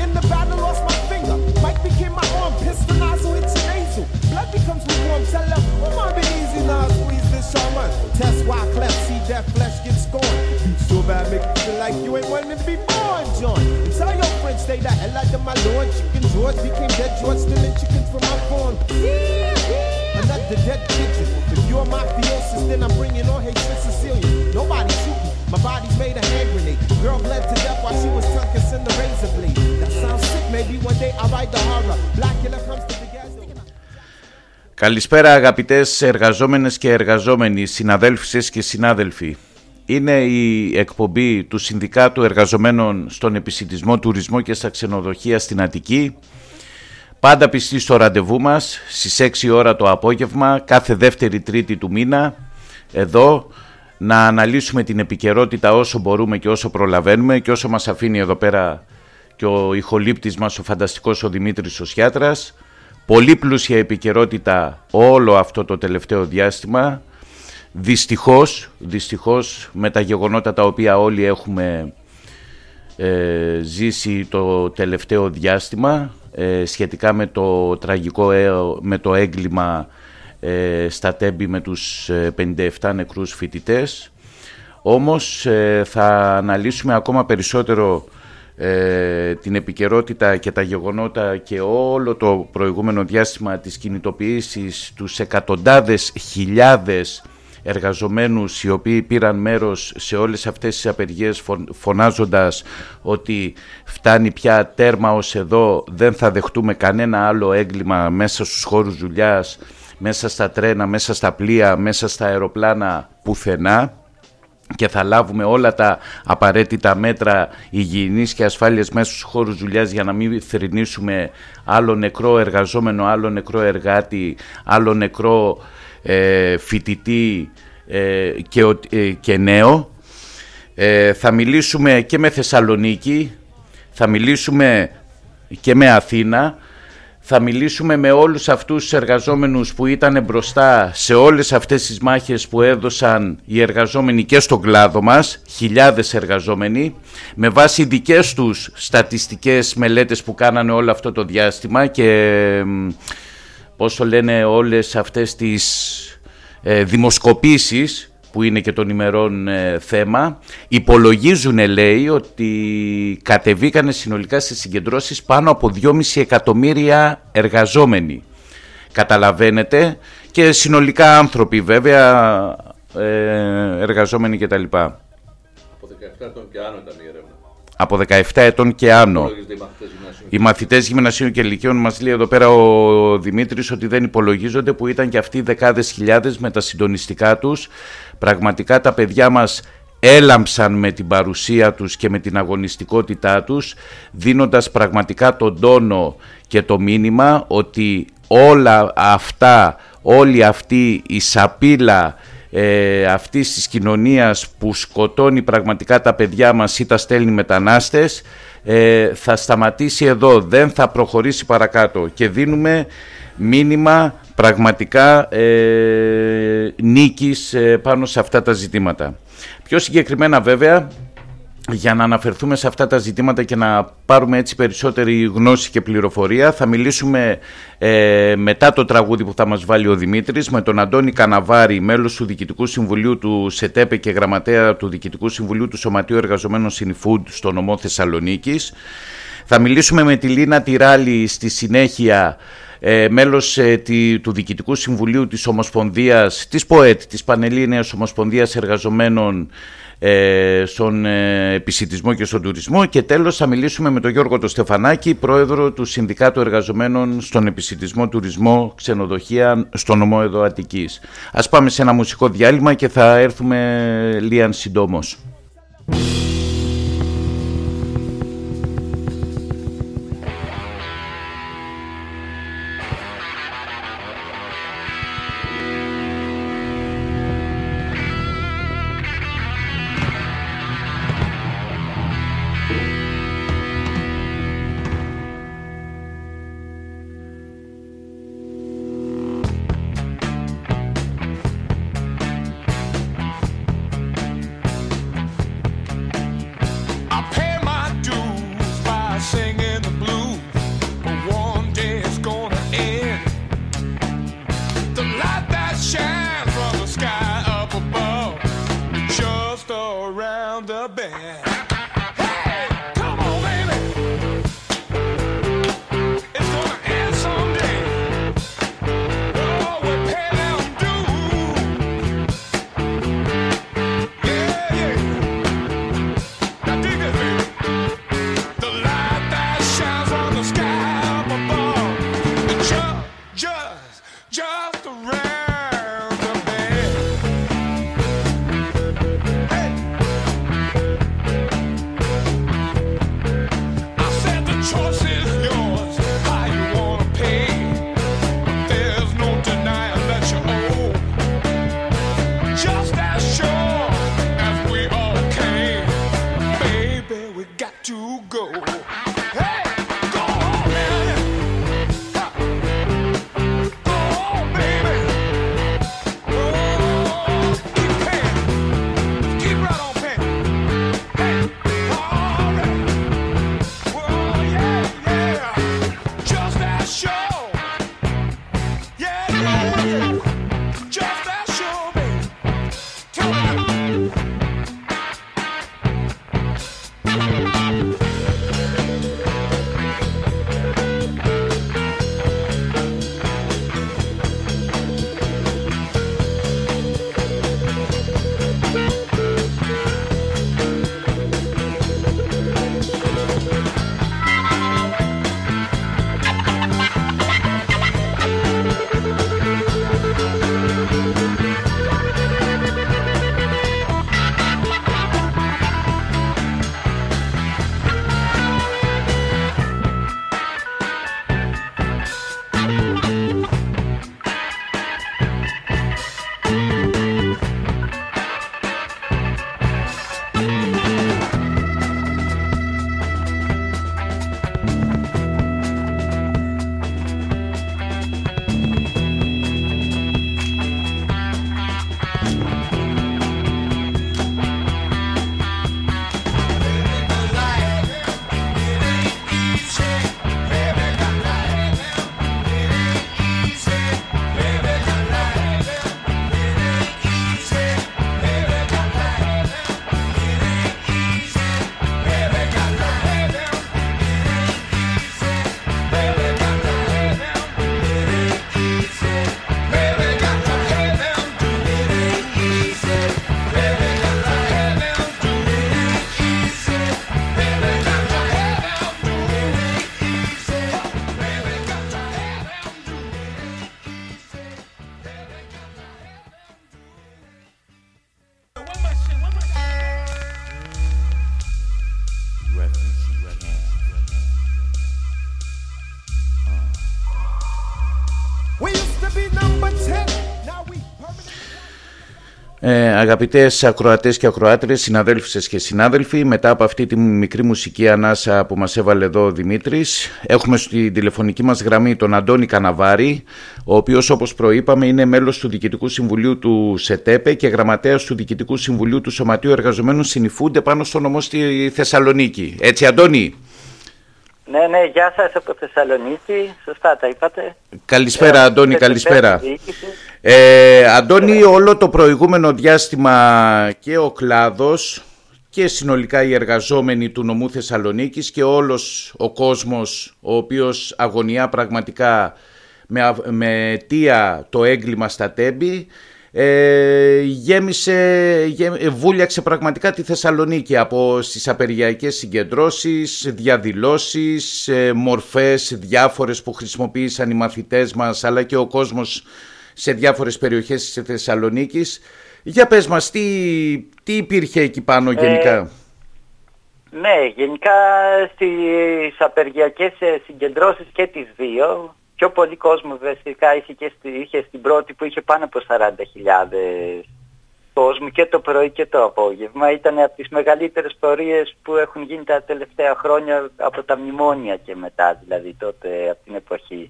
In the battle, lost my finger. Mike became my arm. Pistol nozzle hits your nasal. Blood becomes lukewarm. Tell them, oh, my be easy now. Squeeze this shaman. Test why cleft. See that flesh get scorned. You so bad, make you feel like you ain't wanting to be born, John. And tell your friends, stay the hell out of my lord. Chicken George became dead George, stealing chickens from my farm. Another dead pigeon. If you're mafiosis, then I'm bringing on Hey Sis Cecilia. Nobody shooting. My body's made a hand grenade. Girl bled to death while she was tongue kissing the razor blade. That sounds sick. Maybe one day I'll write the horror. Black killer comes to the gas. Καλησπέρα αγαπητές εργαζόμενες και εργαζόμενοι, συναδέλφισες και συνάδελφοι. Είναι η εκπομπή του Συνδικάτου Εργαζομένων στον Επισιτισμό, Τουρισμό και στα Ξενοδοχεία στην Αττική. Πάντα πιστοί στο ραντεβού μας στις 6 ώρα το απόγευμα, κάθε δεύτερη τρίτη του μήνα, εδώ να αναλύσουμε την επικαιρότητα όσο μπορούμε και όσο προλαβαίνουμε και όσο μας αφήνει εδώ πέρα και ο ηχολήπτης μας ο φανταστικός ο Δημήτρης ο Σιάτρας. Πολύ πλούσια επικαιρότητα όλο αυτό το τελευταίο διάστημα. Δυστυχώς με τα γεγονότα τα οποία όλοι έχουμε ζήσει το τελευταίο διάστημα σχετικά με το τραγικό με το έγκλημα στα Τέμπη με τους 57 νεκρούς φοιτητές. Όμως θα αναλύσουμε ακόμα περισσότερο την επικαιρότητα και τα γεγονότα και όλο το προηγούμενο διάστημα της κινητοποίησης, τους εκατοντάδες χιλιάδες εργαζομένους οι οποίοι πήραν μέρος σε όλες αυτές τις απεργίες φωνάζοντας ότι φτάνει πια, τέρμα ως εδώ, δεν θα δεχτούμε κανένα άλλο έγκλημα μέσα στους χώρους δουλειάς, μέσα στα τρένα, μέσα στα πλοία, μέσα στα αεροπλάνα, πουθενά, και θα λάβουμε όλα τα απαραίτητα μέτρα υγιεινής και ασφάλειας μέσα στους χώρους δουλειάς για να μην θρηνήσουμε άλλο νεκρό εργαζόμενο, άλλο νεκρό εργάτη, άλλο νεκρό φοιτητή και νέο. Θα μιλήσουμε και με Θεσσαλονίκη, θα μιλήσουμε και με Αθήνα, θα μιλήσουμε με όλους αυτούς τους εργαζόμενους που ήταν μπροστά σε όλες αυτές τις μάχες που έδωσαν οι εργαζόμενοι και στον κλάδο μας, χιλιάδες εργαζόμενοι, με βάση δικές τους στατιστικές μελέτες που κάνανε όλο αυτό το διάστημα και πώς το λένε όλες αυτές τις δημοσκοπήσεις που είναι και των ημερών θέμα, υπολογίζουν, λέει, ότι κατεβήκανε συνολικά στις συγκεντρώσεις πάνω από 2,5 εκατομμύρια εργαζόμενοι. Καταλαβαίνετε, και συνολικά άνθρωποι βέβαια, εργαζόμενοι κτλ. Από 17 ετών και άνω ήταν η έρευνα. Από 17 ετών και άνω. Οι μαθητές γυμνασίων και λυκείων, μας λέει εδώ πέρα ο Δημήτρης, ότι δεν υπολογίζονται, που ήταν και αυτοί δεκάδες χιλιάδες με τα συντονιστικά τους. Πραγματικά τα παιδιά μας έλαμψαν με την παρουσία τους και με την αγωνιστικότητά τους, δίνοντας πραγματικά τον τόνο και το μήνυμα ότι όλα αυτά, όλη αυτή η σαπίλα αυτής της κοινωνίας που σκοτώνει πραγματικά τα παιδιά μας ή τα στέλνει μετανάστες, θα σταματήσει εδώ, δεν θα προχωρήσει παρακάτω, και δίνουμε μήνυμα πραγματικά νίκης πάνω σε αυτά τα ζητήματα. Πιο συγκεκριμένα βέβαια, για να αναφερθούμε σε αυτά τα ζητήματα και να πάρουμε έτσι περισσότερη γνώση και πληροφορία, θα μιλήσουμε μετά το τραγούδι που θα μας βάλει ο Δημήτρης με τον Αντώνη Καναβάρη, μέλος του Διοικητικού Συμβουλίου του ΣΕΤΕΠΕ και γραμματέα του Διοικητικού Συμβουλίου του Σωματείου Εργαζομένων Σινιφούντ στο νομό Θεσσαλονίκης. Θα μιλήσουμε με τη Λίνα Τυράλη στη συνέχεια, μέλος του Διοικητικού Συμβουλίου της Ομοσπονδίας, της ΠΟΕΤ, της Πανελλήνιας Ομοσπονδίας Εργαζομένων στον επισιτισμό και στον τουρισμό, και τέλος θα μιλήσουμε με τον Γιώργο το Στεφανάκη, πρόεδρο του Συνδικάτου Εργαζομένων στον επισιτισμό, τουρισμό, ξενοδοχεία στο νομό εδώ Αττικής. Ας πάμε σε ένα μουσικό διάλειμμα και θα έρθουμε λίαν συντόμως. Αγαπητές ακροατές και ακροάτριες, συναδέλφισες και συνάδελφοι, μετά από αυτή τη μικρή μουσική ανάσα που μας έβαλε εδώ ο Δημήτρης, έχουμε στη τηλεφωνική μας γραμμή τον Αντώνη Καναβάρη, ο οποίος, όπως προείπαμε, είναι μέλος του Διοικητικού Συμβουλίου του ΣΕΤΕΠΕ και γραμματέας του Διοικητικού Συμβουλίου του Σωματείου Εργαζομένων Συνυφούνται πάνω στο νομό στη Θεσσαλονίκη. Έτσι, Αντώνη? Ναι, γεια σας από Θεσσαλονίκη, σωστά τα είπατε. Καλησπέρα, Αντώνη, καλησπέρα. Αντώνη, όλο το προηγούμενο διάστημα και ο κλάδος και συνολικά οι εργαζόμενοι του νομού Θεσσαλονίκης και όλος ο κόσμος ο οποίος αγωνιά πραγματικά με αιτία το έγκλημα στα Τέμπη, βούλιαξε πραγματικά τη Θεσσαλονίκη από στις απεργιακές συγκεντρώσεις, διαδηλώσεις, μορφές διάφορες που χρησιμοποίησαν οι μαθητές μας αλλά και ο κόσμος σε διάφορες περιοχές της Θεσσαλονίκης. Για πες μας, τι υπήρχε εκεί πάνω γενικά? Ναι, γενικά στις απεργιακές συγκεντρώσεις και τις δύο, πιο πολύ κόσμο βασικά είχε στην πρώτη που είχε πάνω από 40.000 κόσμου και το πρωί και το απόγευμα. Ήταν από τις μεγαλύτερες πορείες που έχουν γίνει τα τελευταία χρόνια από τα μνημόνια και μετά, δηλαδή τότε από την εποχή.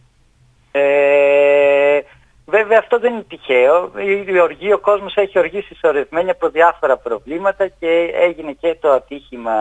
Βέβαια αυτό δεν είναι τυχαίο. Ο κόσμος έχει οργήσει συσσωρευμένη από διάφορα προβλήματα και έγινε και το ατύχημα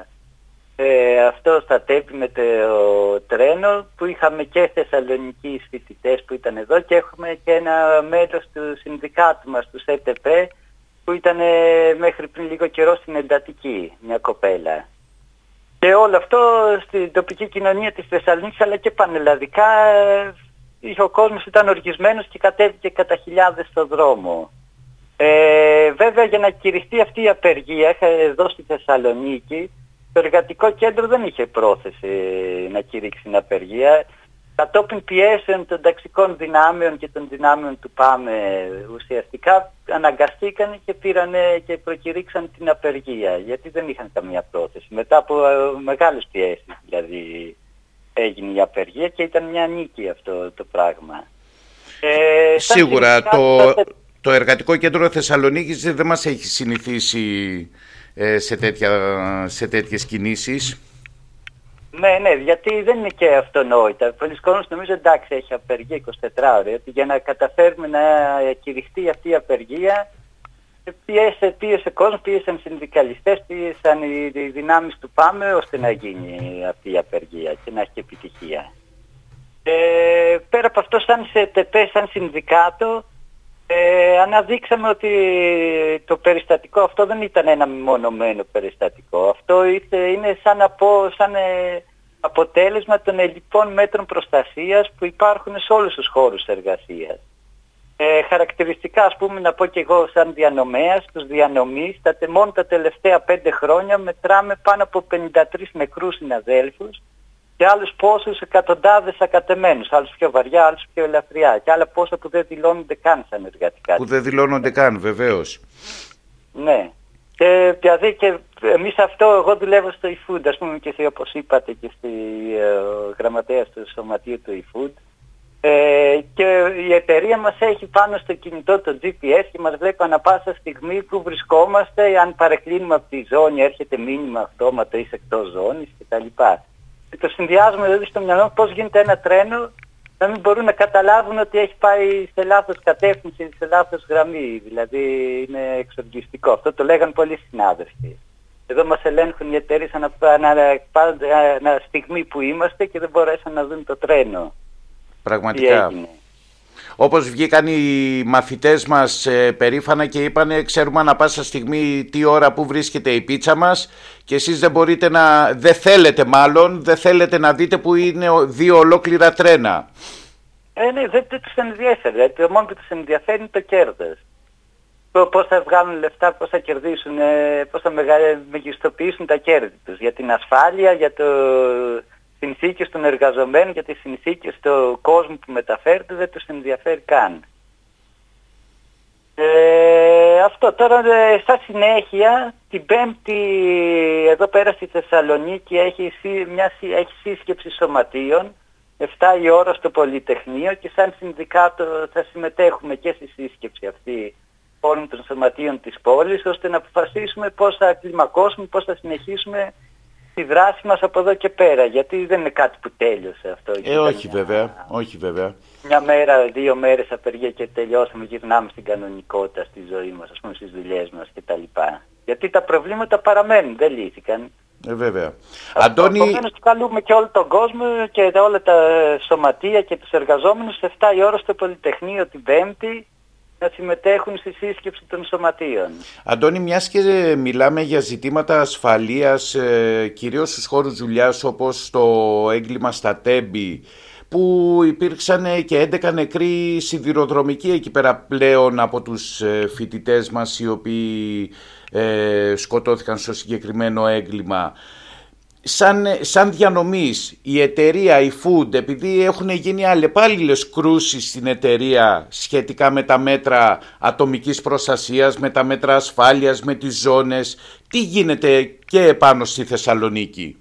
αυτό στα Τέμπη με το τρένο, που είχαμε και Θεσσαλονικείς φοιτητές που ήταν εδώ και έχουμε και ένα μέλος του συνδικάτου μας, του ΣΕΤΕΠΕ, που ήταν μέχρι πριν λίγο καιρό στην εντατική, μια κοπέλα. Και όλο αυτό στην τοπική κοινωνία της Θεσσαλονίκης αλλά και πανελλαδικά, ο κόσμος ήταν οργισμένος και κατέβηκε κατά χιλιάδες στον δρόμο. Βέβαια, για να κηρυχθεί αυτή η απεργία εδώ στη Θεσσαλονίκη, το εργατικό κέντρο δεν είχε πρόθεση να κηρύξει την απεργία. Κατόπιν πιέσεων των ταξικών δυνάμεων και των δυνάμεων του ΠΑΜΕ ουσιαστικά αναγκαστήκαν και και προκηρύξαν την απεργία, γιατί δεν είχαν καμία πρόθεση. Μετά από μεγάλες πιέσεις δηλαδή έγινε η απεργία και ήταν μια νίκη αυτό το πράγμα. Σίγουρα το εργατικό κέντρο Θεσσαλονίκης δεν μας έχει συνηθίσει σε τέτοιες κινήσεις. Ναι, γιατί δεν είναι και αυτονόητα. Πολλοί κόσμοι νομίζω εντάξει έχει απεργία 24 ώρες. Για να καταφέρουμε να κηρυχτεί αυτή η απεργία, πίεσε κόσμο, πίεσαν συνδικαλιστές, πίεσαν οι δυνάμεις του ΠΑΜΕ ώστε να γίνει αυτή η απεργία και να έχει και επιτυχία. Πέρα από αυτό, σαν ΣΕΤΕΠΕ, σαν συνδικάτο, αναδείξαμε ότι το περιστατικό αυτό δεν ήταν ένα μεμονωμένο περιστατικό. Αυτό είναι σαν αποτέλεσμα των ελλειπών μέτρων προστασίας που υπάρχουν σε όλους τους χώρους εργασίας. Χαρακτηριστικά, ας πούμε, να πω και εγώ σαν διανομέας, τους διανομείς, μόνο τα τελευταία 5 χρόνια μετράμε πάνω από 53 νεκρούς συναδέλφους και άλλους πόσους εκατοντάδες ακατεμένους, άλλους πιο βαριά, άλλους πιο ελαφριά και άλλα πόσα που δεν δηλώνονται καν σαν εργατικά. Που δεν δηλώνονται καν, βεβαίως. Ναι. Και δηλαδή και εμείς αυτό, εγώ δουλεύω στο eFood, ας πούμε, και εσύ όπως είπατε και στη γραμματέα του σωματείου του eFood. Και η εταιρεία μας έχει πάνω στο κινητό το GPS και μας βλέπει ανά πάσα στιγμή που βρισκόμαστε, αν παρεκκλίνουμε από τη ζώνη έρχεται μήνυμα αυτόματα είσαι εκτός ζώνης κτλ. Και το συνδυάζουμε δηλαδή στο μυαλό πώς γίνεται ένα τρένο να μην μπορούν να καταλάβουν ότι έχει πάει σε λάθος κατεύθυνση, σε λάθος γραμμή. Δηλαδή είναι εξοργιστικό. Αυτό το λέγαν πολλοί συνάδελφοι. Εδώ μας ελέγχουν οι εταιρείες ανά στιγμή που είμαστε και δεν μπορέσαν να δουν το τρένο. Πραγματικά. Όπως βγήκαν οι μαθητές μας περήφανα και είπανε ξέρουμε ανά πάσα στιγμή τι ώρα που βρίσκεται η πίτσα μας και εσείς δεν θέλετε να δείτε που είναι 2 ολόκληρα τρένα. Ναι, δεν τους ενδιαφέρει. Το μόνο που τους ενδιαφέρει είναι το κέρδος. Πώς θα βγάλουν λεφτά, πώς θα κερδίσουν, πώς θα μεγιστοποιήσουν τα κέρδη τους. Για την ασφάλεια, για συνθήκες των εργαζομένων, για τις συνθήκες του κόσμου που μεταφέρεται δεν τους ενδιαφέρει καν. Αυτό τώρα στα συνέχεια την Πέμπτη εδώ πέρα στη Θεσσαλονίκη έχει σύσκεψη σωματείων 7 η ώρα στο Πολυτεχνείο και σαν συνδικάτο θα συμμετέχουμε και στη σύσκεψη αυτή όλων των σωματείων της πόλης ώστε να αποφασίσουμε πώς θα κλιμακώσουμε, πώς θα συνεχίσουμε τη δράση μας από εδώ και πέρα, γιατί δεν είναι κάτι που τέλειωσε αυτό. Όχι βέβαια. Μια μέρα, 2 μέρες απεργία και τελειώσαμε, γυρνάμε στην κανονικότητα στη ζωή μας, ας πούμε στις δουλειές μας κτλ. Γιατί τα προβλήματα παραμένουν, δεν λύθηκαν. Βέβαια. Αντώνη... Επομένως καλούμε και όλο τον κόσμο και όλα τα σωματεία και τους εργαζόμενους 7 η ώρα στο Πολυτεχνείο την Πέμπτη να συμμετέχουν στη σύσκεψη των σωματείων. Αντώνη, μιας και μιλάμε για ζητήματα ασφαλείας, κυρίως στους χώρους δουλειάς όπως το έγκλημα στα Τέμπη, που υπήρξαν και 11 νεκροί σιδηροδρομικοί εκεί πέρα πλέον από τους φοιτητές μας οι οποίοι σκοτώθηκαν στο συγκεκριμένο έγκλημα. Σαν διανομής, η εταιρεία, η Food, επειδή έχουν γίνει αλλεπάλληλες κρούσεις στην εταιρεία σχετικά με τα μέτρα ατομικής προστασίας, με τα μέτρα ασφάλειας, με τις ζώνες, τι γίνεται και επάνω στη Θεσσαλονίκη?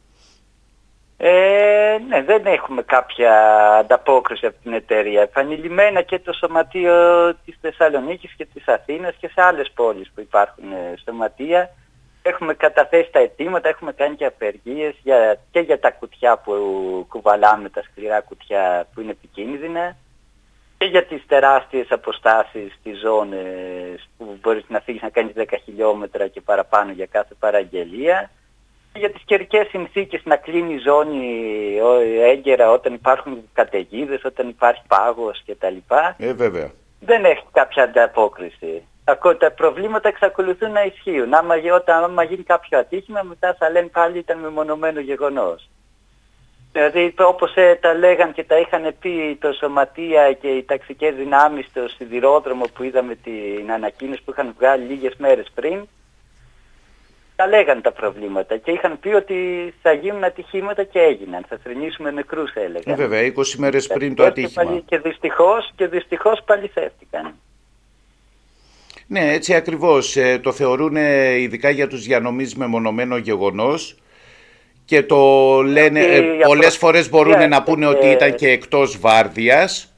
Ναι, δεν έχουμε κάποια ανταπόκριση από την εταιρεία. Επανειλημμένα και το σωματείο της Θεσσαλονίκης και της Αθήνας και σε άλλες πόλεις που υπάρχουν σωματεία έχουμε καταθέσει τα αιτήματα, έχουμε κάνει και απεργίες και για τα κουτιά που κουβαλάμε, τα σκληρά κουτιά που είναι επικίνδυνα και για τις τεράστιες αποστάσεις στις ζώνες που μπορείς να φύγεις να κάνεις 10 χιλιόμετρα και παραπάνω για κάθε παραγγελία και για τις καιρικές συνθήκες να κλείνει η ζώνη έγκαιρα όταν υπάρχουν καταιγίδες, όταν υπάρχει πάγος κτλ. Βέβαια. Δεν έχει κάποια ανταπόκριση. Τα προβλήματα εξακολουθούν να ισχύουν. Άμα γίνει κάποιο ατύχημα μετά θα λένε πάλι ήταν μεμονωμένο γεγονός. Δηλαδή όπως τα λέγαν και τα είχαν πει το σωματεία και οι ταξικές δυνάμεις στο σιδηρόδρομο που είδαμε την ανακοίνωση που είχαν βγάλει λίγες μέρες πριν, τα λέγαν τα προβλήματα και είχαν πει ότι θα γίνουν ατυχήματα και έγιναν. Θα θρηνήσουμε νεκρούς έλεγαν. Βέβαια, 20 μέρες πριν το ατύχημα. Και δυστυχώς παληθεύτηκαν. Ναι, έτσι ακριβώς. Το θεωρούν ειδικά για τους διανομείς μεμονωμένο γεγονός και το λένε, πολλές φορές μπορούν να πούνε ότι ήταν και εκτός βάρδιας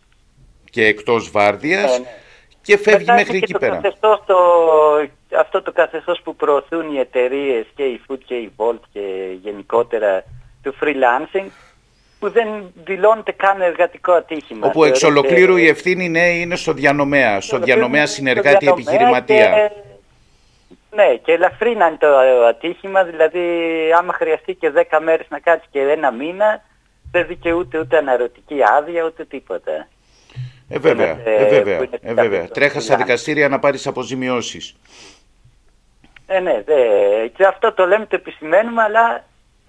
και φεύγει μέχρι εκεί πέρα. Αυτό το καθεστώς που προωθούν οι εταιρείες και η Food και η Volt και γενικότερα του freelancing, που δεν δηλώνεται καν εργατικό ατύχημα. Όπου εξ ολοκλήρου η ευθύνη είναι στο διανομέα, συνεργάτη επιχειρηματία. Ναι, και ελαφρύ να είναι το ατύχημα, δηλαδή άμα χρειαστεί και 10 μέρες να κάτσει και ένα μήνα, δεν δικαιούται ούτε αναρωτική άδεια, ούτε τίποτα. Βέβαια. Τρέχα στα δικαστήρια να πάρεις αποζημιώσεις. Ναι, και αυτό το λέμε, το επισημαίνουμε, αλλά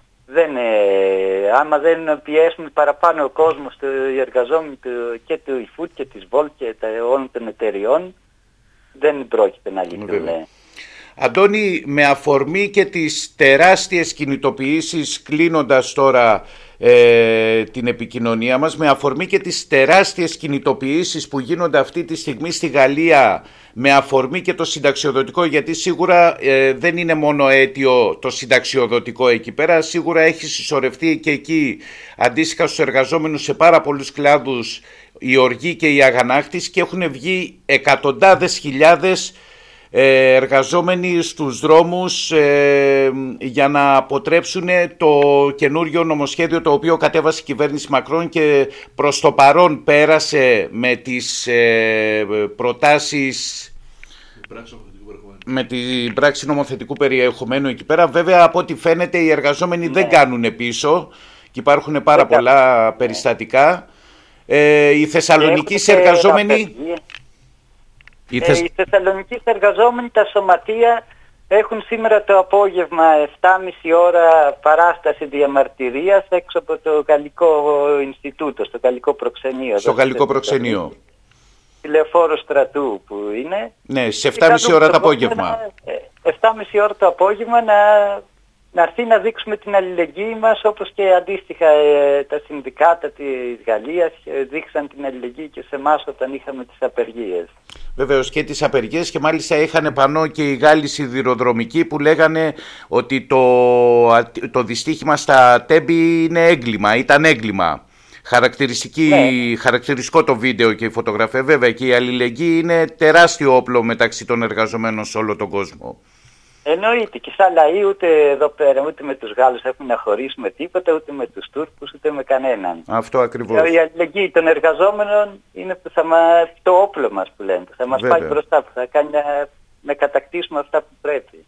άμα δεν πιέσουμε παραπάνω ο κόσμος, οι εργαζόμενοι και του eFood και της Volt και όλων των εταιριών, δεν πρόκειται να λυθούν. Αντώνη, με αφορμή και τις τεράστιες κινητοποιήσεις, κλείνοντας τώρα την επικοινωνία μας, με αφορμή και τις τεράστιες κινητοποιήσεις που γίνονται αυτή τη στιγμή στη Γαλλία, με αφορμή και το συνταξιοδοτικό, γιατί σίγουρα δεν είναι μόνο αίτιο το συνταξιοδοτικό εκεί πέρα, σίγουρα έχει συσσωρευτεί και εκεί αντίστοιχα στους εργαζόμενους σε πάρα πολλούς κλάδους η οργή και η αγανάκτηση, και έχουν βγει εκατοντάδες χιλιάδες εργαζόμενοι στους δρόμους για να αποτρέψουν το καινούριο νομοσχέδιο το οποίο κατέβασε η κυβέρνηση Μακρόν και προς το παρόν πέρασε με τις προτάσεις, με την πράξη νομοθετικού περιεχομένου εκεί πέρα. Βέβαια, από ό,τι φαίνεται οι εργαζόμενοι δεν κάνουν πίσω και υπάρχουν πάρα πολλά περιστατικά. Οι Θεσσαλονικείς εργαζόμενοι... Οι Θεσσαλονικείς εργαζόμενοι, τα σωματεία, έχουν σήμερα το απόγευμα 7.30 ώρα παράσταση διαμαρτυρίας έξω από το Γαλλικό Ινστιτούτο, στο Γαλλικό Προξενείο. Στο Γαλλικό Προξενείο. Τηλεφόρο στρατού που είναι. Ναι, στις 7.30 ώρα το απόγευμα. 7.30 ώρα το απόγευμα να έρθει να δείξουμε την αλληλεγγύη μας, όπως και αντίστοιχα τα συνδικάτα της Γαλλίας δείξαν την αλληλεγγύη και σε εμάς όταν είχαμε τις απεργίες. Βεβαίως και τις απεργίες, και μάλιστα είχαν πανώ και οι Γάλλοι σιδηροδρομικοί που λέγανε ότι το δυστύχημα στα Τέμπη είναι έγκλημα, ήταν έγκλημα. Χαρακτηριστικό το βίντεο και η φωτογραφία. Βέβαια και η αλληλεγγύη είναι τεράστιο όπλο μεταξύ των εργαζομένων σε όλο τον κόσμο. Εννοείται, και σαν λαοί ούτε εδώ πέρα ούτε με τους Γάλλους έχουμε να χωρίσουμε τίποτα, ούτε με τους Τούρκους ούτε με κανέναν. Αυτό ακριβώς. Η αλληλεγγύη των εργαζόμενων είναι που το όπλο μας που λένε, που θα μας πάει μπροστά, που θα κάνει να κατακτήσουμε αυτά που πρέπει.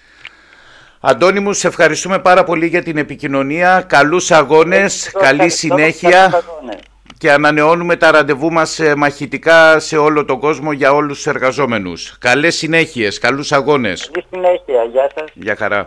Αντώνη μου, σε ευχαριστούμε πάρα πολύ για την επικοινωνία. Καλούς αγώνες, καλή συνέχεια. Και ανανεώνουμε τα ραντεβού μας μαχητικά σε όλο τον κόσμο για όλους τους εργαζόμενους. Καλές συνέχειες, καλούς αγώνες. Καλή συνέχεια, γεια σας. Γεια χαρά.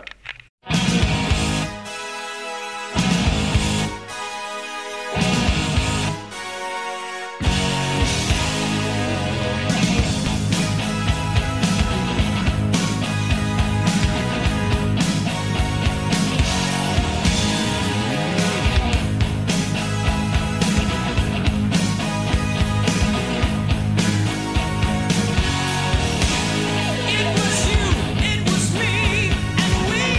It was you, it was me, and we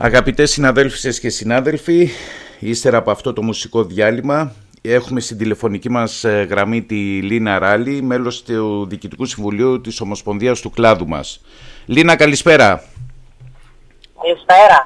Αγαπητές συναδέλφισες και συνάδελφοι, ύστερα από αυτό το μουσικό διάλειμμα έχουμε στην τηλεφωνική μας γραμμή τη Λίνα Ράλη, μέλος του Διοικητικού Συμβουλίου της Ομοσπονδίας του κλάδου μας. Λίνα, καλησπέρα. Καλησπέρα.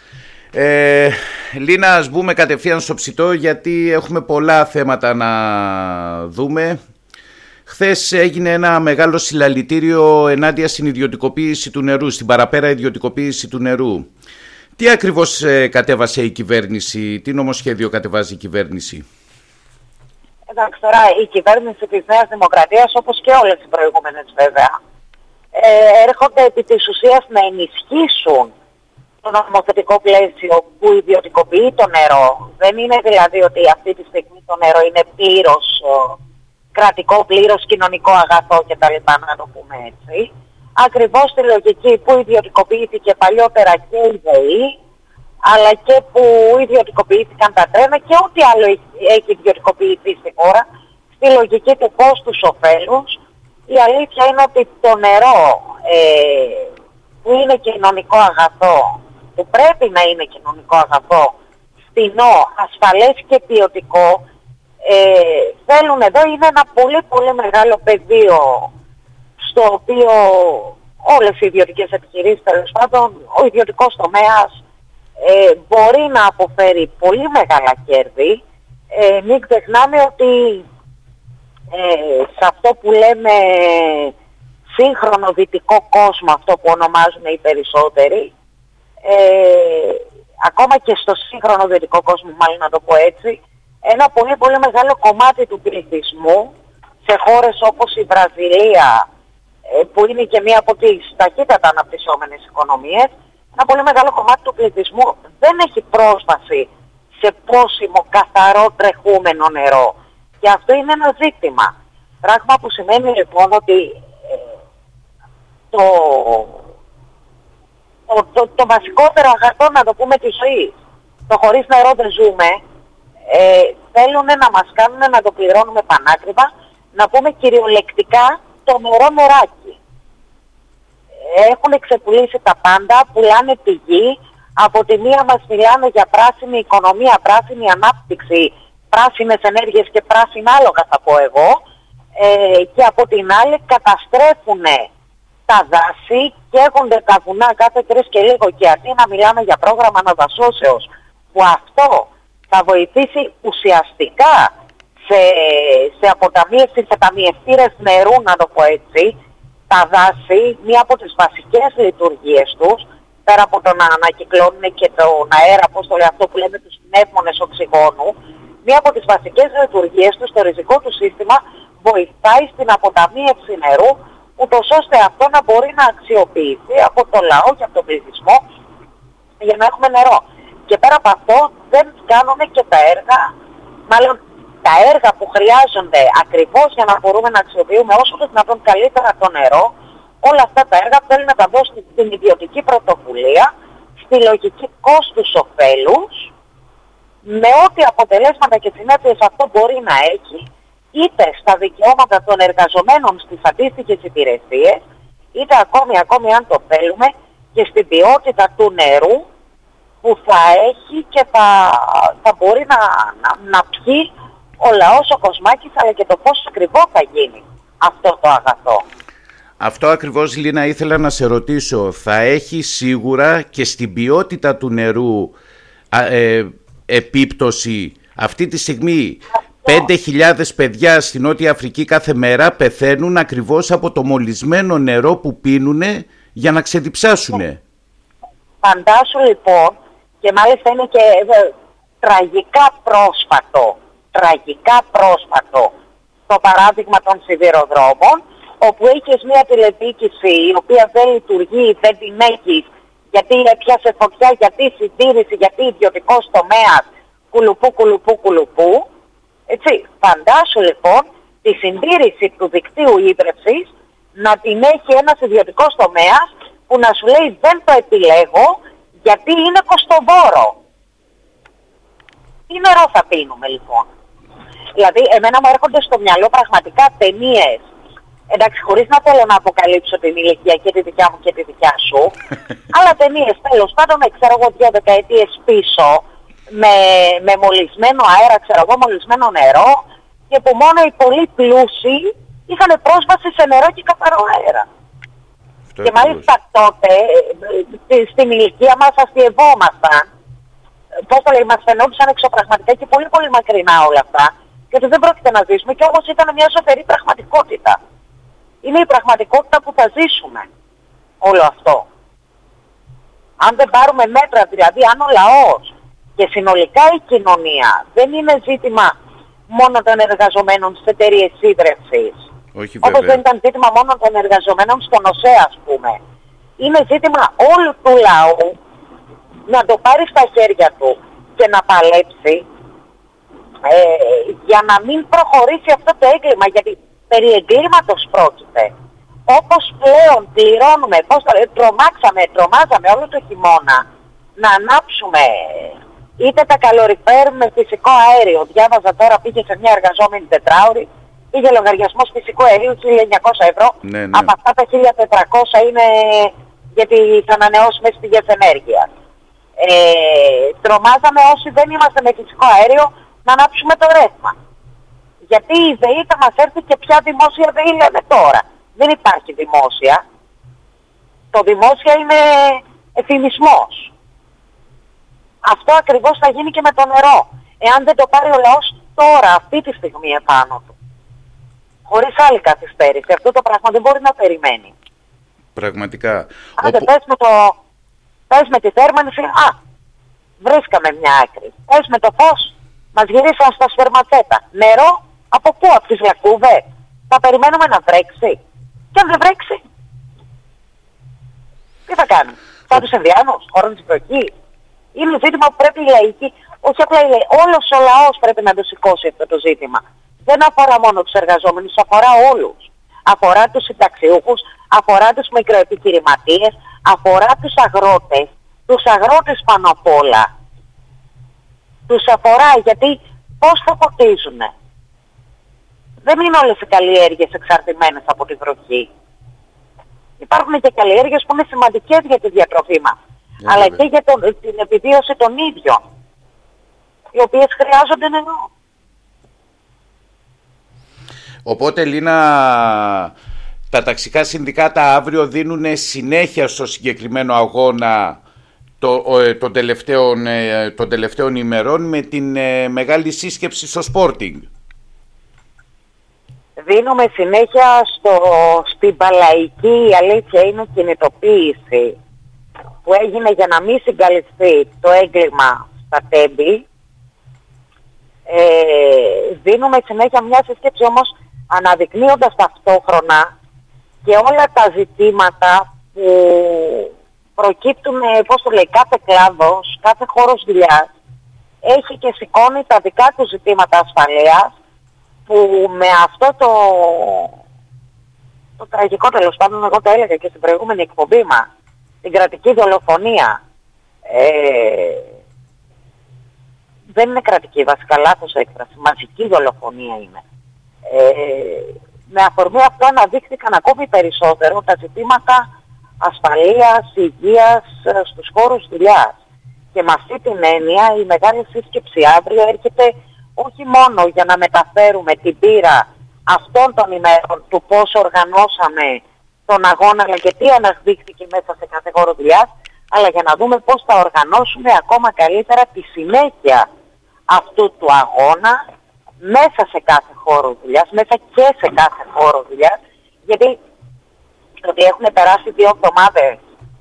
Λίνα, ας μπούμε κατευθείαν στο ψητό, γιατί έχουμε πολλά θέματα να δούμε. Χθες έγινε ένα μεγάλο συλλαλητήριο ενάντια στην ιδιωτικοποίηση του νερού, στην παραπέρα ιδιωτικοποίηση του νερού. Τι ακριβώς κατέβασε η κυβέρνηση, τι νομοσχέδιο κατεβάζει η κυβέρνηση? Εντάξει, τώρα η κυβέρνηση της Νέας Δημοκρατίας, όπως και όλες οι προηγούμενες βέβαια, έρχονται επί της ουσίας να ενισχύσουν το νομοθετικό πλαίσιο που ιδιωτικοποιεί το νερό. Δεν είναι δηλαδή ότι αυτή τη στιγμή το νερό είναι πλήρως κρατικό, πλήρως κοινωνικό αγαθό κτλ. Να το πούμε έτσι. Ακριβώς τη λογική που ιδιωτικοποιήθηκε παλιότερα και η ΔΕΗ, αλλά και που ιδιωτικοποιήθηκαν τα τρένα και ό,τι άλλο έχει ιδιωτικοποιηθεί στη χώρα, στη λογική του κόστους ωφέλους. Η αλήθεια είναι ότι το νερό που είναι κοινωνικό αγαθό, που πρέπει να είναι κοινωνικό αγαθό, φτηνό, ασφαλές και ποιοτικό, θέλουν εδώ, είναι ένα πολύ πολύ μεγάλο πεδίο στο οποίο όλες οι ιδιωτικές επιχειρήσεις, τέλος πάντων, ο ιδιωτικός τομέας μπορεί να αποφέρει πολύ μεγάλα κέρδη. Μην ξεχνάμε ότι σε αυτό που λέμε σύγχρονο δυτικό κόσμο, αυτό που ονομάζουν οι περισσότεροι, ακόμα και στο σύγχρονο δυτικό κόσμο, μάλλον να το πω έτσι, ένα πολύ πολύ μεγάλο κομμάτι του πληθυσμού σε χώρες όπως η Βραζιλία, που είναι και μία από τις ταχύτατα αναπτυσσόμενες οικονομίες, ένα πολύ μεγάλο κομμάτι του πληθυσμού δεν έχει πρόσβαση σε πόσιμο καθαρό τρεχούμενο νερό. Και αυτό είναι ένα ζήτημα. Πράγμα που σημαίνει λοιπόν ότι το βασικότερο αγαθό, να το πούμε, της ζωής, το χωρίς νερό δεν ζούμε, θέλουν να μας κάνουν να το πληρώνουμε πανάκριβα, να πούμε κυριολεκτικά το νερό νεράκι. Έχουν ξεπουλήσει τα πάντα, πουλάνε τη γη. Από τη μία μας μιλάνε για πράσινη οικονομία, πράσινη ανάπτυξη, πράσινες ενέργειες και πράσινα άλογα, θα πω εγώ. Και από την άλλη καταστρέφουν τα δάση, καίγονται τα βουνά κάθε 3 και λίγο, και αντί να μιλάμε για πρόγραμμα αναδασώσεως, που αυτό θα βοηθήσει ουσιαστικά σε αποταμίευση, σε ταμιευτήρες νερού, να το πω έτσι, τα δάση, μία από τις βασικές λειτουργίες τους, πέρα από το να ανακυκλώνουν και τον αέρα, πώς το λέει αυτό που λέμε, τους πνεύμονες οξυγόνου, μία από τις βασικές λειτουργίες τους, το ριζικό του σύστημα, βοηθάει στην αποταμίευση νερού, ούτως ώστε αυτό να μπορεί να αξιοποιηθεί από το λαό και από τον πληθυσμό για να έχουμε νερό. Και πέρα από αυτό δεν κάνουν και τα έργα, μάλλον τα έργα που χρειάζονται ακριβώς για να μπορούμε να αξιοποιούμε όσο το δυνατόν καλύτερα το νερό. Όλα αυτά τα έργα θέλουν να τα δώσουν στην ιδιωτική πρωτοβουλία, στη λογική κόστους ωφέλους, με ό,τι αποτελέσματα και συνέπειες αυτό μπορεί να έχει, είτε στα δικαιώματα των εργαζομένων στις αντίστοιχες υπηρεσίες, είτε ακόμη αν το θέλουμε, και στην ποιότητα του νερού που θα έχει και θα μπορεί να πιει ο λαός, ο κοσμάκης, αλλά και το πώς ακριβώς θα γίνει αυτό το αγαθό. Αυτό ακριβώς, Λίνα, ήθελα να σε ρωτήσω. Θα έχει σίγουρα και στην ποιότητα του νερού επίπτωση? Αυτή τη στιγμή 5.000 παιδιά στην Νότια Αφρική κάθε μέρα πεθαίνουν ακριβώς από το μολυσμένο νερό που πίνουνε για να ξεδιψάσουνε. Φαντάσου λοιπόν, και μάλιστα είναι και τραγικά πρόσφατο το παράδειγμα των σιδηροδρόμων, όπου έχεις μια τηλεδιοίκηση η οποία δεν λειτουργεί, δεν την έχεις, γιατί έπιασε φωτιά, γιατί συντήρηση, γιατί ιδιωτικός τομέας, κουλουπού. Έτσι, φαντάσου λοιπόν τη συντήρηση του δικτύου ίδρυυσης να την έχει ένας ιδιωτικός τομέας που να σου λέει δεν το επιλέγω γιατί είναι κοστοβόρο. Τι νερό θα πίνουμε λοιπόν? Δηλαδή εμένα μου έρχονται στο μυαλό πραγματικά ταινίες Εντάξει, χωρίς να θέλω να αποκαλύψω την ηλικία και τη δικιά μου και τη δικιά σου, αλλά ταινίες τέλος πάντων, ξέρω εγώ, 2 δεκαετίες πίσω, με μολυσμένο αέρα, ξέρω εγώ, μολυσμένο νερό, και που μόνο οι πολύ πλούσιοι είχαν πρόσβαση σε νερό και καθαρό αέρα. Και μάλιστα τότε, στην ηλικία μας αστειευόμασταν, πώς το λέει, μας φαινόντουσαν εξωπραγματικά και πολύ πολύ μακρινά όλα αυτά, και ότι δεν πρόκειται να ζήσουμε, και όμως ήταν μια ζωφερή πραγματικότητα. Είναι η πραγματικότητα που θα ζήσουμε όλο αυτό. Αν δεν πάρουμε μέτρα, δηλαδή αν ο λαός και συνολικά η κοινωνία δεν είναι ζήτημα μόνο των εργαζομένων στις εταιρείες ίδρευσης, όπως δεν ήταν ζήτημα μόνο των εργαζομένων στον ΟΣΕ, ας πούμε, είναι ζήτημα όλου του λαού να το πάρει στα χέρια του και να παλέψει για να μην προχωρήσει αυτό το έγκλημα, γιατί περί εγκλήματος πρόκειται. Όπως πλέον πληρώνουμε, τρομάζαμε όλο το χειμώνα να ανάψουμε είτε τα καλοριφέρ με φυσικό αέριο. Διάβαζα τώρα, πήγε σε μια εργαζόμενη τετράωρη, πήγε λογαριασμός φυσικού αερίου 1.900 ευρώ. Ναι. Από αυτά τα 1.400 είναι γιατί θα ανανεώσουμε στις πηγές ενέργειας. Τρομάζαμε όσοι δεν είμαστε με φυσικό αέριο να ανάψουμε το ρεύμα. Γιατί η ΔΕΗ θα μας έρθει και ποια δημόσια ΔΕΗ λέμε τώρα. Δεν υπάρχει δημόσια. Το δημόσια είναι εφημισμός. Αυτό ακριβώς θα γίνει και με το νερό. Εάν δεν το πάρει ο λαός τώρα, αυτή τη στιγμή επάνω του. Χωρίς άλλη καθυστέρηση. Αυτό το πράγμα δεν μπορεί να περιμένει. Πραγματικά. Άντε πες με τη θέρμανση, βρίσκαμε μια άκρη. Πες με το φως, μας γυρίσαν στα σπερματσέτα. Νερό, από πού, από τις λακκούβες. Θα περιμένουμε να βρέξει. Και αν δεν βρέξει, τι θα κάνει. Θα τους ενδιάνους, χώρο της βροχής. Είναι ζήτημα που πρέπει οι λαϊκοί, όχι απλά οι λαϊκοί, όλος ο λαός πρέπει να το σηκώσει αυτό το ζήτημα. Δεν αφορά μόνο τους εργαζόμενους, αφορά όλους. Αφορά τους συνταξιούχους, αφορά τους μικροεπιχειρηματίες, αφορά τους αγρότες πάνω απ' όλα. Τους αφορά γιατί πώς θα ποτίζουνε. Δεν είναι όλες οι καλλιέργειες εξαρτημένες από τη βροχή. Υπάρχουν και καλλιέργειες που είναι σημαντικές για τη διατροφή μας, αλλά και για την επιβίωση των ίδιων, οι οποίες χρειάζονται νερό. Οπότε, Λίνα, τα ταξικά συνδικάτα αύριο δίνουν συνέχεια στο συγκεκριμένο αγώνα των τελευταίων ημερών με την μεγάλη σύσκεψη στο Sporting. Δίνουμε συνέχεια στην Παλαϊκή, η αλήθεια είναι κινητοποίηση που έγινε για να μην συγκαλυφθεί το έγκλημα στα Τέμπη. Δίνουμε συνέχεια μια σύσκεψη όμως αναδεικνύοντας ταυτόχρονα και όλα τα ζητήματα που προκύπτουν, πώς το λέει, κάθε κλάδος, κάθε χώρος δουλειάς έχει και σηκώνει τα δικά του ζητήματα ασφαλείας, που με αυτό το τραγικό, τέλος πάντων, εγώ το έλεγα και στην προηγούμενη εκπομπή μας, την κρατική δολοφονία, δεν είναι κρατική, βασικά λάθος έκφραση, μαζική δολοφονία είναι. Με αφορμή αυτό αναδείχθηκαν ακόμη περισσότερο τα ζητήματα ασφαλείας, υγείας στους χώρους δουλειάς. Και με αυτή την έννοια η μεγάλη σύσκεψη αύριο έρχεται όχι μόνο για να μεταφέρουμε την πείρα αυτών των ημέρων του πώς οργανώσαμε τον αγώνα, αλλά και τι αναδείχθηκε μέσα σε κάθε χώρο δουλειάς, αλλά για να δούμε πώς θα οργανώσουμε ακόμα καλύτερα τη συνέχεια αυτού του αγώνα μέσα σε κάθε χώρο δουλειάς, μέσα και σε κάθε χώρο δουλειάς, γιατί ότι έχουν περάσει 2 εβδομάδες,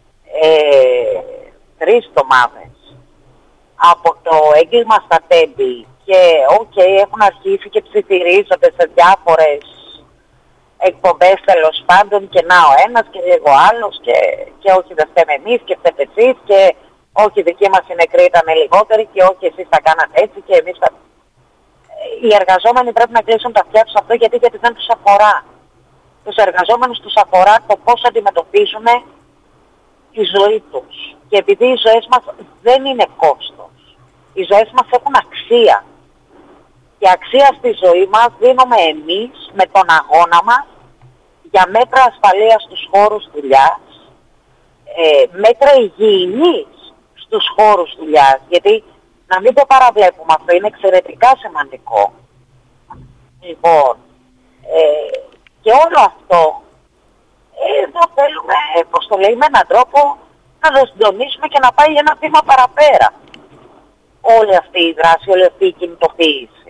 3 εβδομάδες από το έγκλημα στα Τέμπη και έχουν αρχίσει και ψιθυρίζονται σε διάφορες εκπομπές, τέλος πάντων, και να ο ένας και λίγο άλλος και όχι δεν φταίμε εμείς και φταίτε εσείς και όχι δικοί μας οι νεκροί ήταν λιγότεροι και όχι εσείς θα κάνατε έτσι και εμείς θα... Οι εργαζόμενοι πρέπει να κλείσουν τα αυτιά τους αυτό γιατί δεν τους αφορά. Τους εργαζόμενους τους αφορά το πώς αντιμετωπίζουν τη ζωή τους. Και επειδή οι ζωές μας δεν είναι κόστος, οι ζωές μας έχουν αξία. Και αξία στη ζωή μας δίνουμε εμείς με τον αγώνα μας για μέτρα ασφαλείας στους χώρους δουλειάς, μέτρα υγιεινής στους χώρους δουλειάς, γιατί να μην το παραβλέπουμε αυτό, είναι εξαιρετικά σημαντικό. Λοιπόν, και όλο αυτό, εδώ θέλουμε, πώς το λέει, με έναν τρόπο να το συντονίσουμε και να πάει ένα βήμα παραπέρα. Όλη αυτή η δράση, όλη αυτή η κινητοποίηση.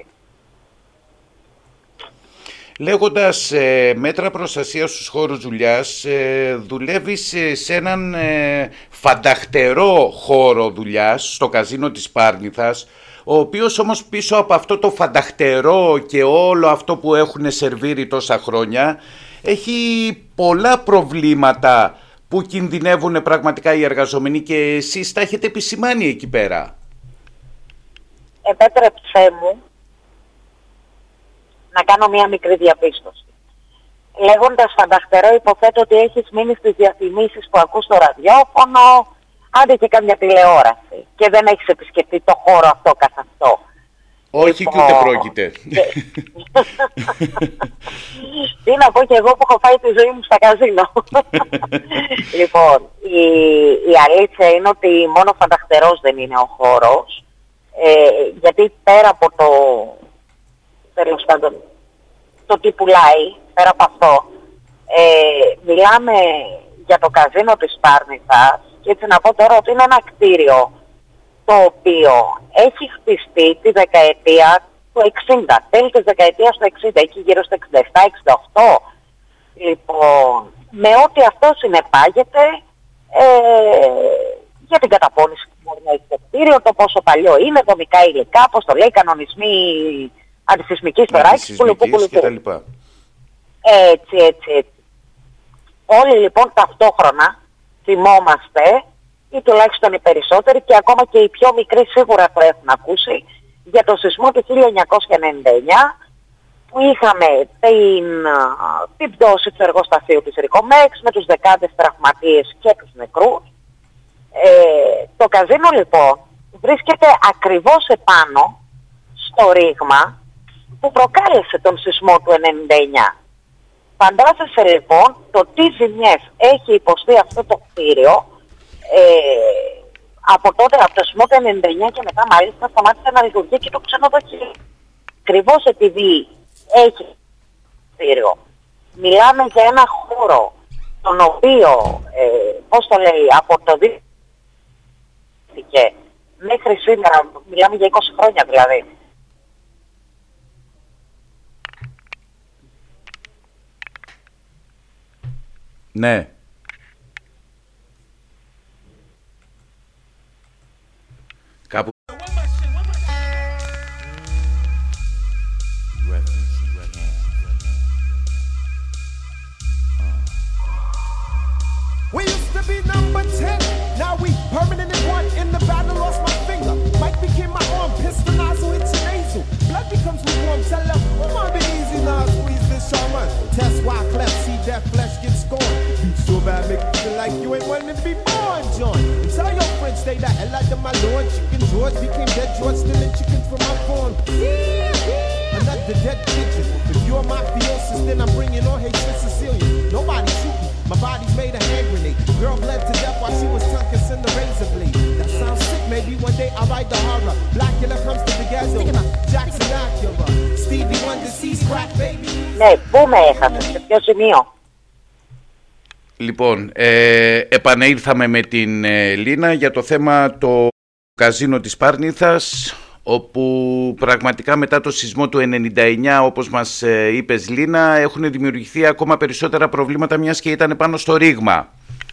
Λέγοντας μέτρα προστασίας στους χώρους δουλειάς, δουλεύεις σε έναν φανταχτερό χώρο δουλειάς, στο καζίνο της Πάρνηθας, ο οποίος όμως πίσω από αυτό το φανταχτερό και όλο αυτό που έχουν σερβίρει τόσα χρόνια, έχει πολλά προβλήματα που κινδυνεύουν πραγματικά οι εργαζόμενοι και εσείς τα έχετε επισημάνει εκεί πέρα. Επέτρεψέ μου να κάνω μία μικρή διαπίστωση. Λέγοντας φανταχτερό, υποθέτω ότι έχεις μείνει στις διαφημίσεις που ακούς στο ραδιόφωνο, άντε και καμιά τηλεόραση, και δεν έχεις επισκεφτεί το χώρο αυτό καθ' αυτό. Όχι, λοιπόν, και ούτε πρόκειται. Τι να πω και εγώ που έχω φάει τη ζωή μου στα καζίνο. Λοιπόν, η αλήθεια είναι ότι μόνο φανταχτερός δεν είναι ο χώρος, γιατί πέρα από το, τέλος πάντων, το τι πουλάει, πέρα από αυτό, μιλάμε για το καζίνο της Πάρνηθας, και έτσι να πω τώρα ότι είναι ένα κτίριο το οποίο έχει χτιστεί τη δεκαετία του 60, τέλη της δεκαετίας του 60, εκεί γύρω στο 67-68. Λοιπόν, με ό,τι αυτό συνεπάγεται για την καταπώνηση που μπορεί να έχει το κτίριο, το πόσο παλιό είναι, δομικά υλικά, πώς το λέει, κανονισμοί αντισυσμικής τεράστιας, κτλ. Έτσι. Όλοι λοιπόν ταυτόχρονα θυμόμαστε, ή τουλάχιστον οι περισσότεροι και ακόμα και οι πιο μικροί σίγουρα το έχουν ακούσει, για το σεισμό του 1999 που είχαμε την πτώση του εργοστασίου της Ρικομέξ με τους δεκάδες τραυματίες και τους νεκρούς. Το καζίνο λοιπόν βρίσκεται ακριβώς επάνω στο ρήγμα που προκάλεσε τον σεισμό του 1999. Φαντάζεσαι λοιπόν το τι ζημιές έχει υποστεί αυτό το κτίριο. Από τότε, από το σεισμό του 1999 και μετά μάλιστα σταμάτησε να λειτουργεί και το ξενοδοχείο. Ακριβώς επειδή έχει κτίριο. Μιλάμε για ένα χώρο τον οποίο, πώς το λέει, από το 2000 μέχρι σήμερα, μιλάμε για 20 χρόνια δηλαδή. Ναι. Κάπου... We used to be number 10, now we permanent in one. In the battle, lost my finger. Mike became my arm, pistol nozzle, it's a nasal. Blood becomes lukewarm, tell them, oh, my bit easy now, squeeze this shaman. Test why cleft, see that flesh get scorned. Beat so bad, make you feel like you ain't wanting to be born, John. And tell your friends, stay the hell out of my lord. Chicken George became dead George, stealing chickens from my farm. Another dead pigeon. If you're mafiosis, then I'm bringing on hatred Sicilian. Nobody shoot me. My body's made a hand grenade. Girl bled to death while she was tongue in the razor blade. That sounds sick, maybe one day I'll write the horror. Blackula comes to the ghetto. Jackson Acura. Stevie Wonder sees crack baby. Ναι, πού με έχασες, σε ποιο σημείο? Λοιπόν, επανήλθαμε με την Λίνα για το θέμα το καζίνο της Πάρνηθας, όπου πραγματικά μετά το σεισμό του 99, όπως μας είπες Λίνα, έχουν δημιουργηθεί ακόμα περισσότερα προβλήματα, μιας και ήταν πάνω στο ρήγμα.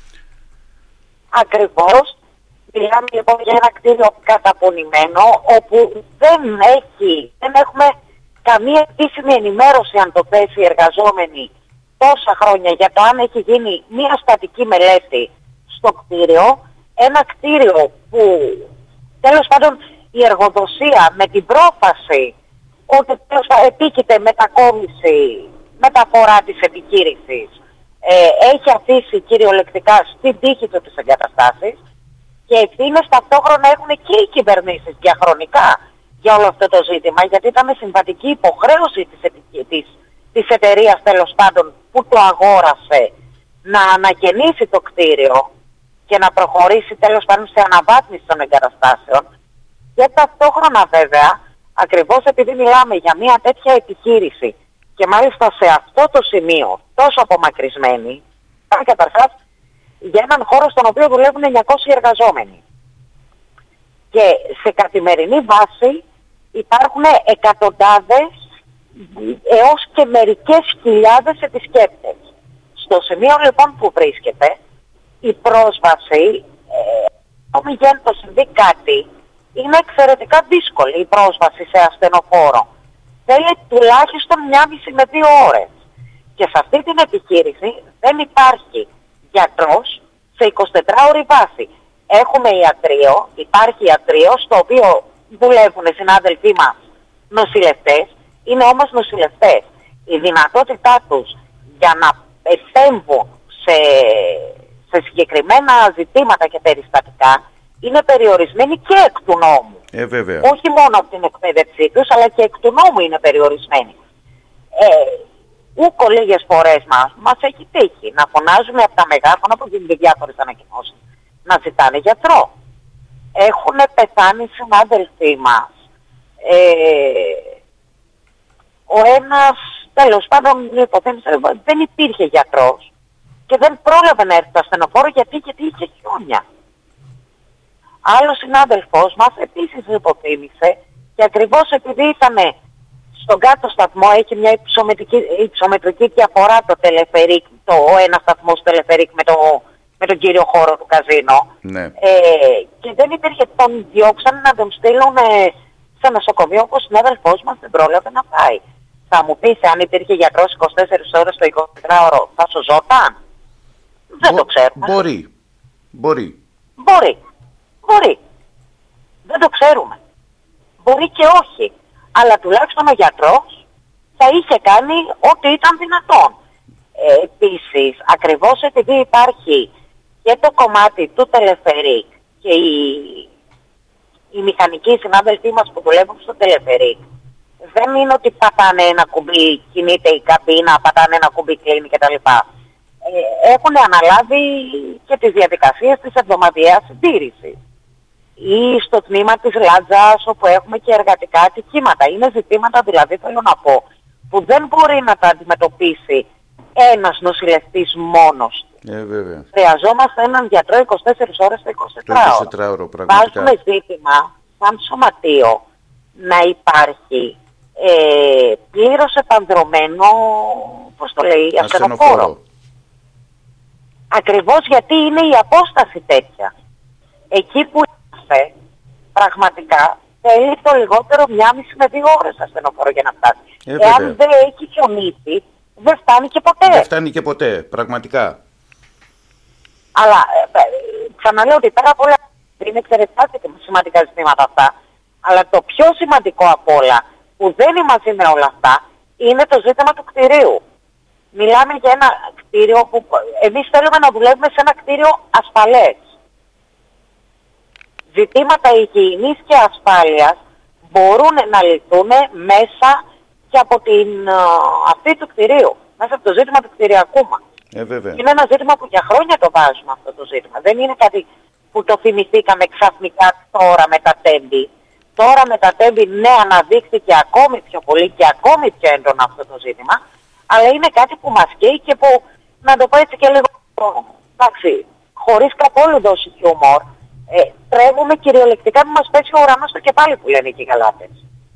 Ακριβώς. Μιλάμε λοιπόν για ένα κτίριο καταπονημένο, όπου δεν έχουμε καμία επίσημη ενημέρωση, αν το θέσει οι εργαζόμενοι τόσα χρόνια, για το αν έχει γίνει μια στατική μελέτη στο κτίριο. Ένα κτίριο που τέλος πάντων η εργοδοσία με την πρόφαση ότι επίκειται μετακόμιση, μεταφορά της επιχείρησης, έχει αφήσει κυριολεκτικά στην τύχη του τις εγκαταστάσεις, και ευθύνες ταυτόχρονα έχουν και οι κυβερνήσεις διαχρονικά για όλο αυτό το ζήτημα, γιατί ήταν συμβατική υποχρέωση της εταιρείας τέλος πάντων που το αγόρασε να ανακαινήσει το κτίριο και να προχωρήσει τέλος πάντων σε αναβάθμιση των εγκαταστάσεων, και ταυτόχρονα βέβαια, ακριβώς επειδή μιλάμε για μια τέτοια επιχείρηση και μάλιστα σε αυτό το σημείο τόσο απομακρυσμένη, καταρχάς για έναν χώρο στον οποίο δουλεύουν 900 εργαζόμενοι. Και σε καθημερινή βάση υπάρχουν εκατοντάδες έως και μερικές χιλιάδες επισκέπτες. Στο σημείο λοιπόν που βρίσκεται, η πρόσβαση, όταν το συμβεί κάτι, είναι εξαιρετικά δύσκολη η πρόσβαση σε ασθενοφόρο. Θέλει τουλάχιστον 1,5 με 2 ώρες. Και σε αυτή την επιχείρηση δεν υπάρχει γιατρός σε 24ωρη βάση. Έχουμε ιατρείο, υπάρχει ιατρείο στο οποίο δουλεύουν οι συνάδελφοί μας νοσηλευτές, είναι όμως νοσηλευτές. Η δυνατότητά τους για να επέμβουν σε συγκεκριμένα ζητήματα και περιστατικά είναι περιορισμένη και εκ του νόμου. Βέβαια. Όχι μόνο από την εκπαίδευσή τους, αλλά και εκ του νόμου είναι περιορισμένη. Ούκο λίγες φορές μας έχει τύχει να φωνάζουμε από τα μεγάφωνα που γίνονται διάφορες ανακοινώσεις, να ζητάνε γιατρό. Έχουν πεθάνει συνάδελφοί μας. Ο ένας, τέλος πάντων, δεν υπήρχε γιατρός και δεν πρόλαβε να έρθει το ασθενοφόρο γιατί είχε χιόνια. Άλλος συνάδελφός μας επίσης υποθύμησε και ακριβώς επειδή ήταν στον κάτω σταθμό, έχει μια υψομετρική διαφορά το τελεφερίκ, ο ένας σταθμός τελεφερίκ με τον κύριο χώρο του καζίνο. Ναι. Και δεν υπήρχε, τον διώξαν να τον στείλουν σε νοσοκομείο, όπως ο συνάδελφός μας δεν πρόλαβε να πάει. Θα μου πεις, αν υπήρχε γιατρός 24 ώρες το 24ωρο, θα σωζόταν? Δεν το ξέρουμε. Μπορεί. Δεν το ξέρουμε. Μπορεί και όχι. Αλλά τουλάχιστον ο γιατρός θα είχε κάνει ό,τι ήταν δυνατόν. Επίσης, ακριβώς επειδή υπάρχει και το κομμάτι του τελεφερίκ και οι μηχανικοί συνάδελφοί μας που δουλεύουν στο τελεφερίκ, δεν είναι ότι πατάνε ένα κουμπί, κινείται η καμπίνα, πατάνε ένα κουμπί, κλείνει κτλ. Έχουν αναλάβει και τις διαδικασίες της εβδομαδιαίας συντήρησης. Ή στο τμήμα της Λάτζας, όπου έχουμε και εργατικά ατυχήματα. Είναι ζητήματα, δηλαδή, θέλω να πω, που δεν μπορεί να τα αντιμετωπίσει ένας νοσηλευτής μόνος. Βέβαια. Χρειαζόμαστε έναν γιατρό 24 ώρες το 24ωρο. Βάζουμε ζήτημα, σαν σωματείο, να υπάρχει πλήρως επανδρωμένο, πώς το λέει, ασθενοφόρο. Ακριβώς γιατί είναι η απόσταση τέτοια. Εκεί που είμαστε, πραγματικά, θέλει το λιγότερο 1,5 με 2 ώρες ασθενοφόρο για να φτάσει. Εάν δεν έχει χιονίσει, δεν φτάνει και ποτέ. Δεν φτάνει και ποτέ, πραγματικά. Αλλά ξαναλέω ότι πέρα από όλα είναι εξαιρετικά σημαντικά ζητήματα αυτά. Αλλά το πιο σημαντικό απ' όλα, που δεν είναι μαζί με όλα αυτά, είναι το ζήτημα του κτηρίου. Μιλάμε για ένα κτίριο που εμείς θέλουμε να δουλεύουμε σε ένα κτίριο ασφαλές. Ζητήματα υγιεινής και ασφάλειας μπορούν να λυθούν μέσα και από αυτή του κτηρίου, μέσα από το ζήτημα του κτηριακού μας. Είναι ένα ζήτημα που για χρόνια το βάζουμε αυτό το ζήτημα. Δεν είναι κάτι που το θυμηθήκαμε ξαφνικά τώρα με τα τέμπη. Τώρα με τα τέμπη, ναι, αναδείχθηκε ακόμη πιο πολύ και ακόμη πιο έντονα αυτό το ζήτημα, αλλά είναι κάτι που μας καίει και που, να το πω έτσι και λίγο, εντάξει, χωρίς καθόλου δόση χιούμορ, τρέμουμε κυριολεκτικά που μας πέσει ο ουρανός στο κεφάλι, που λένε και οι Γαλάτες.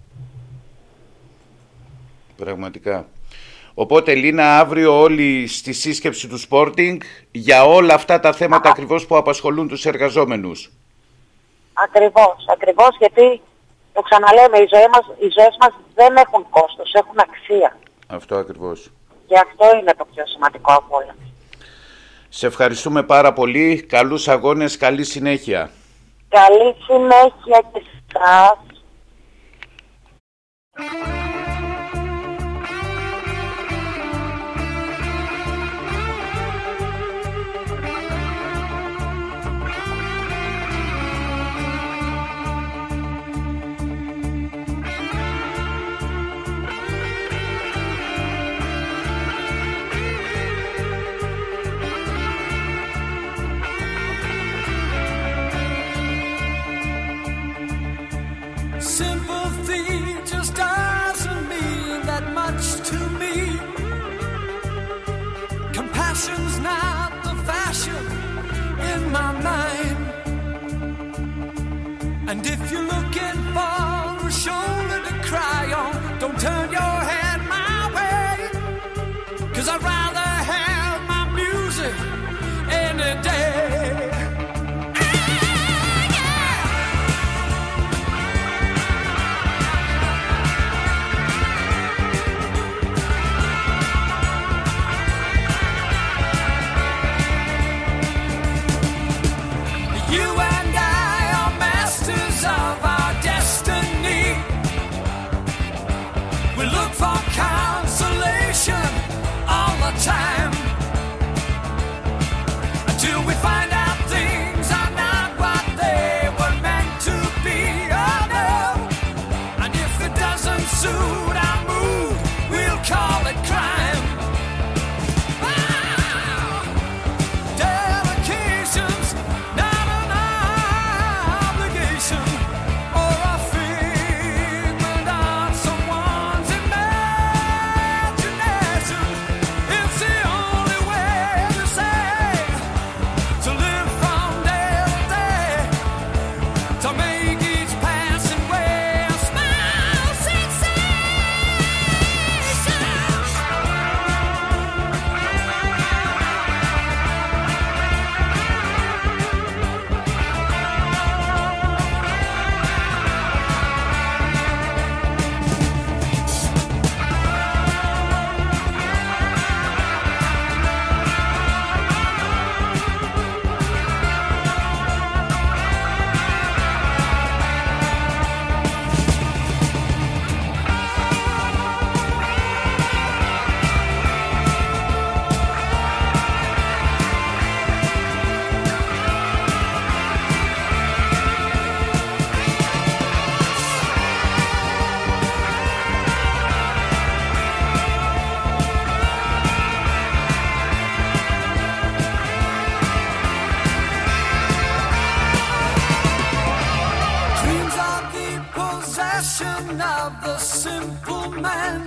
Πραγματικά. Οπότε, Λίνα, αύριο όλοι στη σύσκεψη του Sporting για όλα αυτά τα θέματα ακριβώς που απασχολούν τους εργαζόμενους. Ακριβώς, γιατί το ξαναλέμε, οι ζωές μας δεν έχουν κόστος, έχουν αξία. Αυτό ακριβώς. Και αυτό είναι το πιο σημαντικό από όλα. Σε ευχαριστούμε πάρα πολύ. Καλούς αγώνες, καλή συνέχεια. Καλή συνέχεια και σας. that much to me. Compassion's not the fashion in my mind. And if you're looking for a shoulder to cry on, don't turn your head my way, 'cause I'd rather have my music any day. Consolation all the time until we find out things are not what they were meant to be. Oh no! And if it doesn't suit our mood, we'll call it crime. Dedication's not an obligation or a figment of someone's imagination. It's the only way to say, to live from day to day, to make each passing way a smile sensation. Dreams are the possession of the simple man.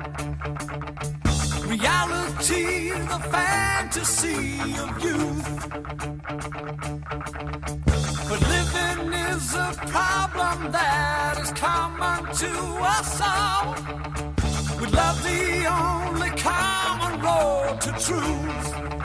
Reality, the fantasy of youth. But living is a problem that is common to us all. With love the only common road to truth.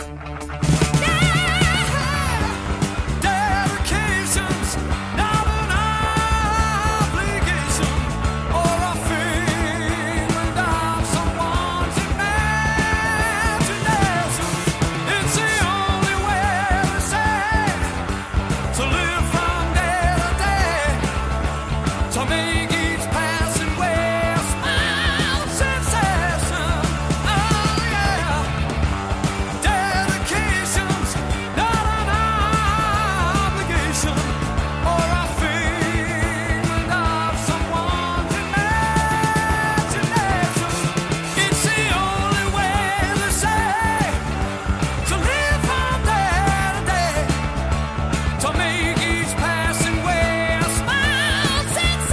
Dedication's not an obligation or a figment of someone's imagination. It's the only way to say, to live from day to day, to make each passing way a smile sensation. Oh yeah. Dedication's not an obligation or a figment of someone's imagination. It's the only way to say, to live from day to day, to make each passing way a smile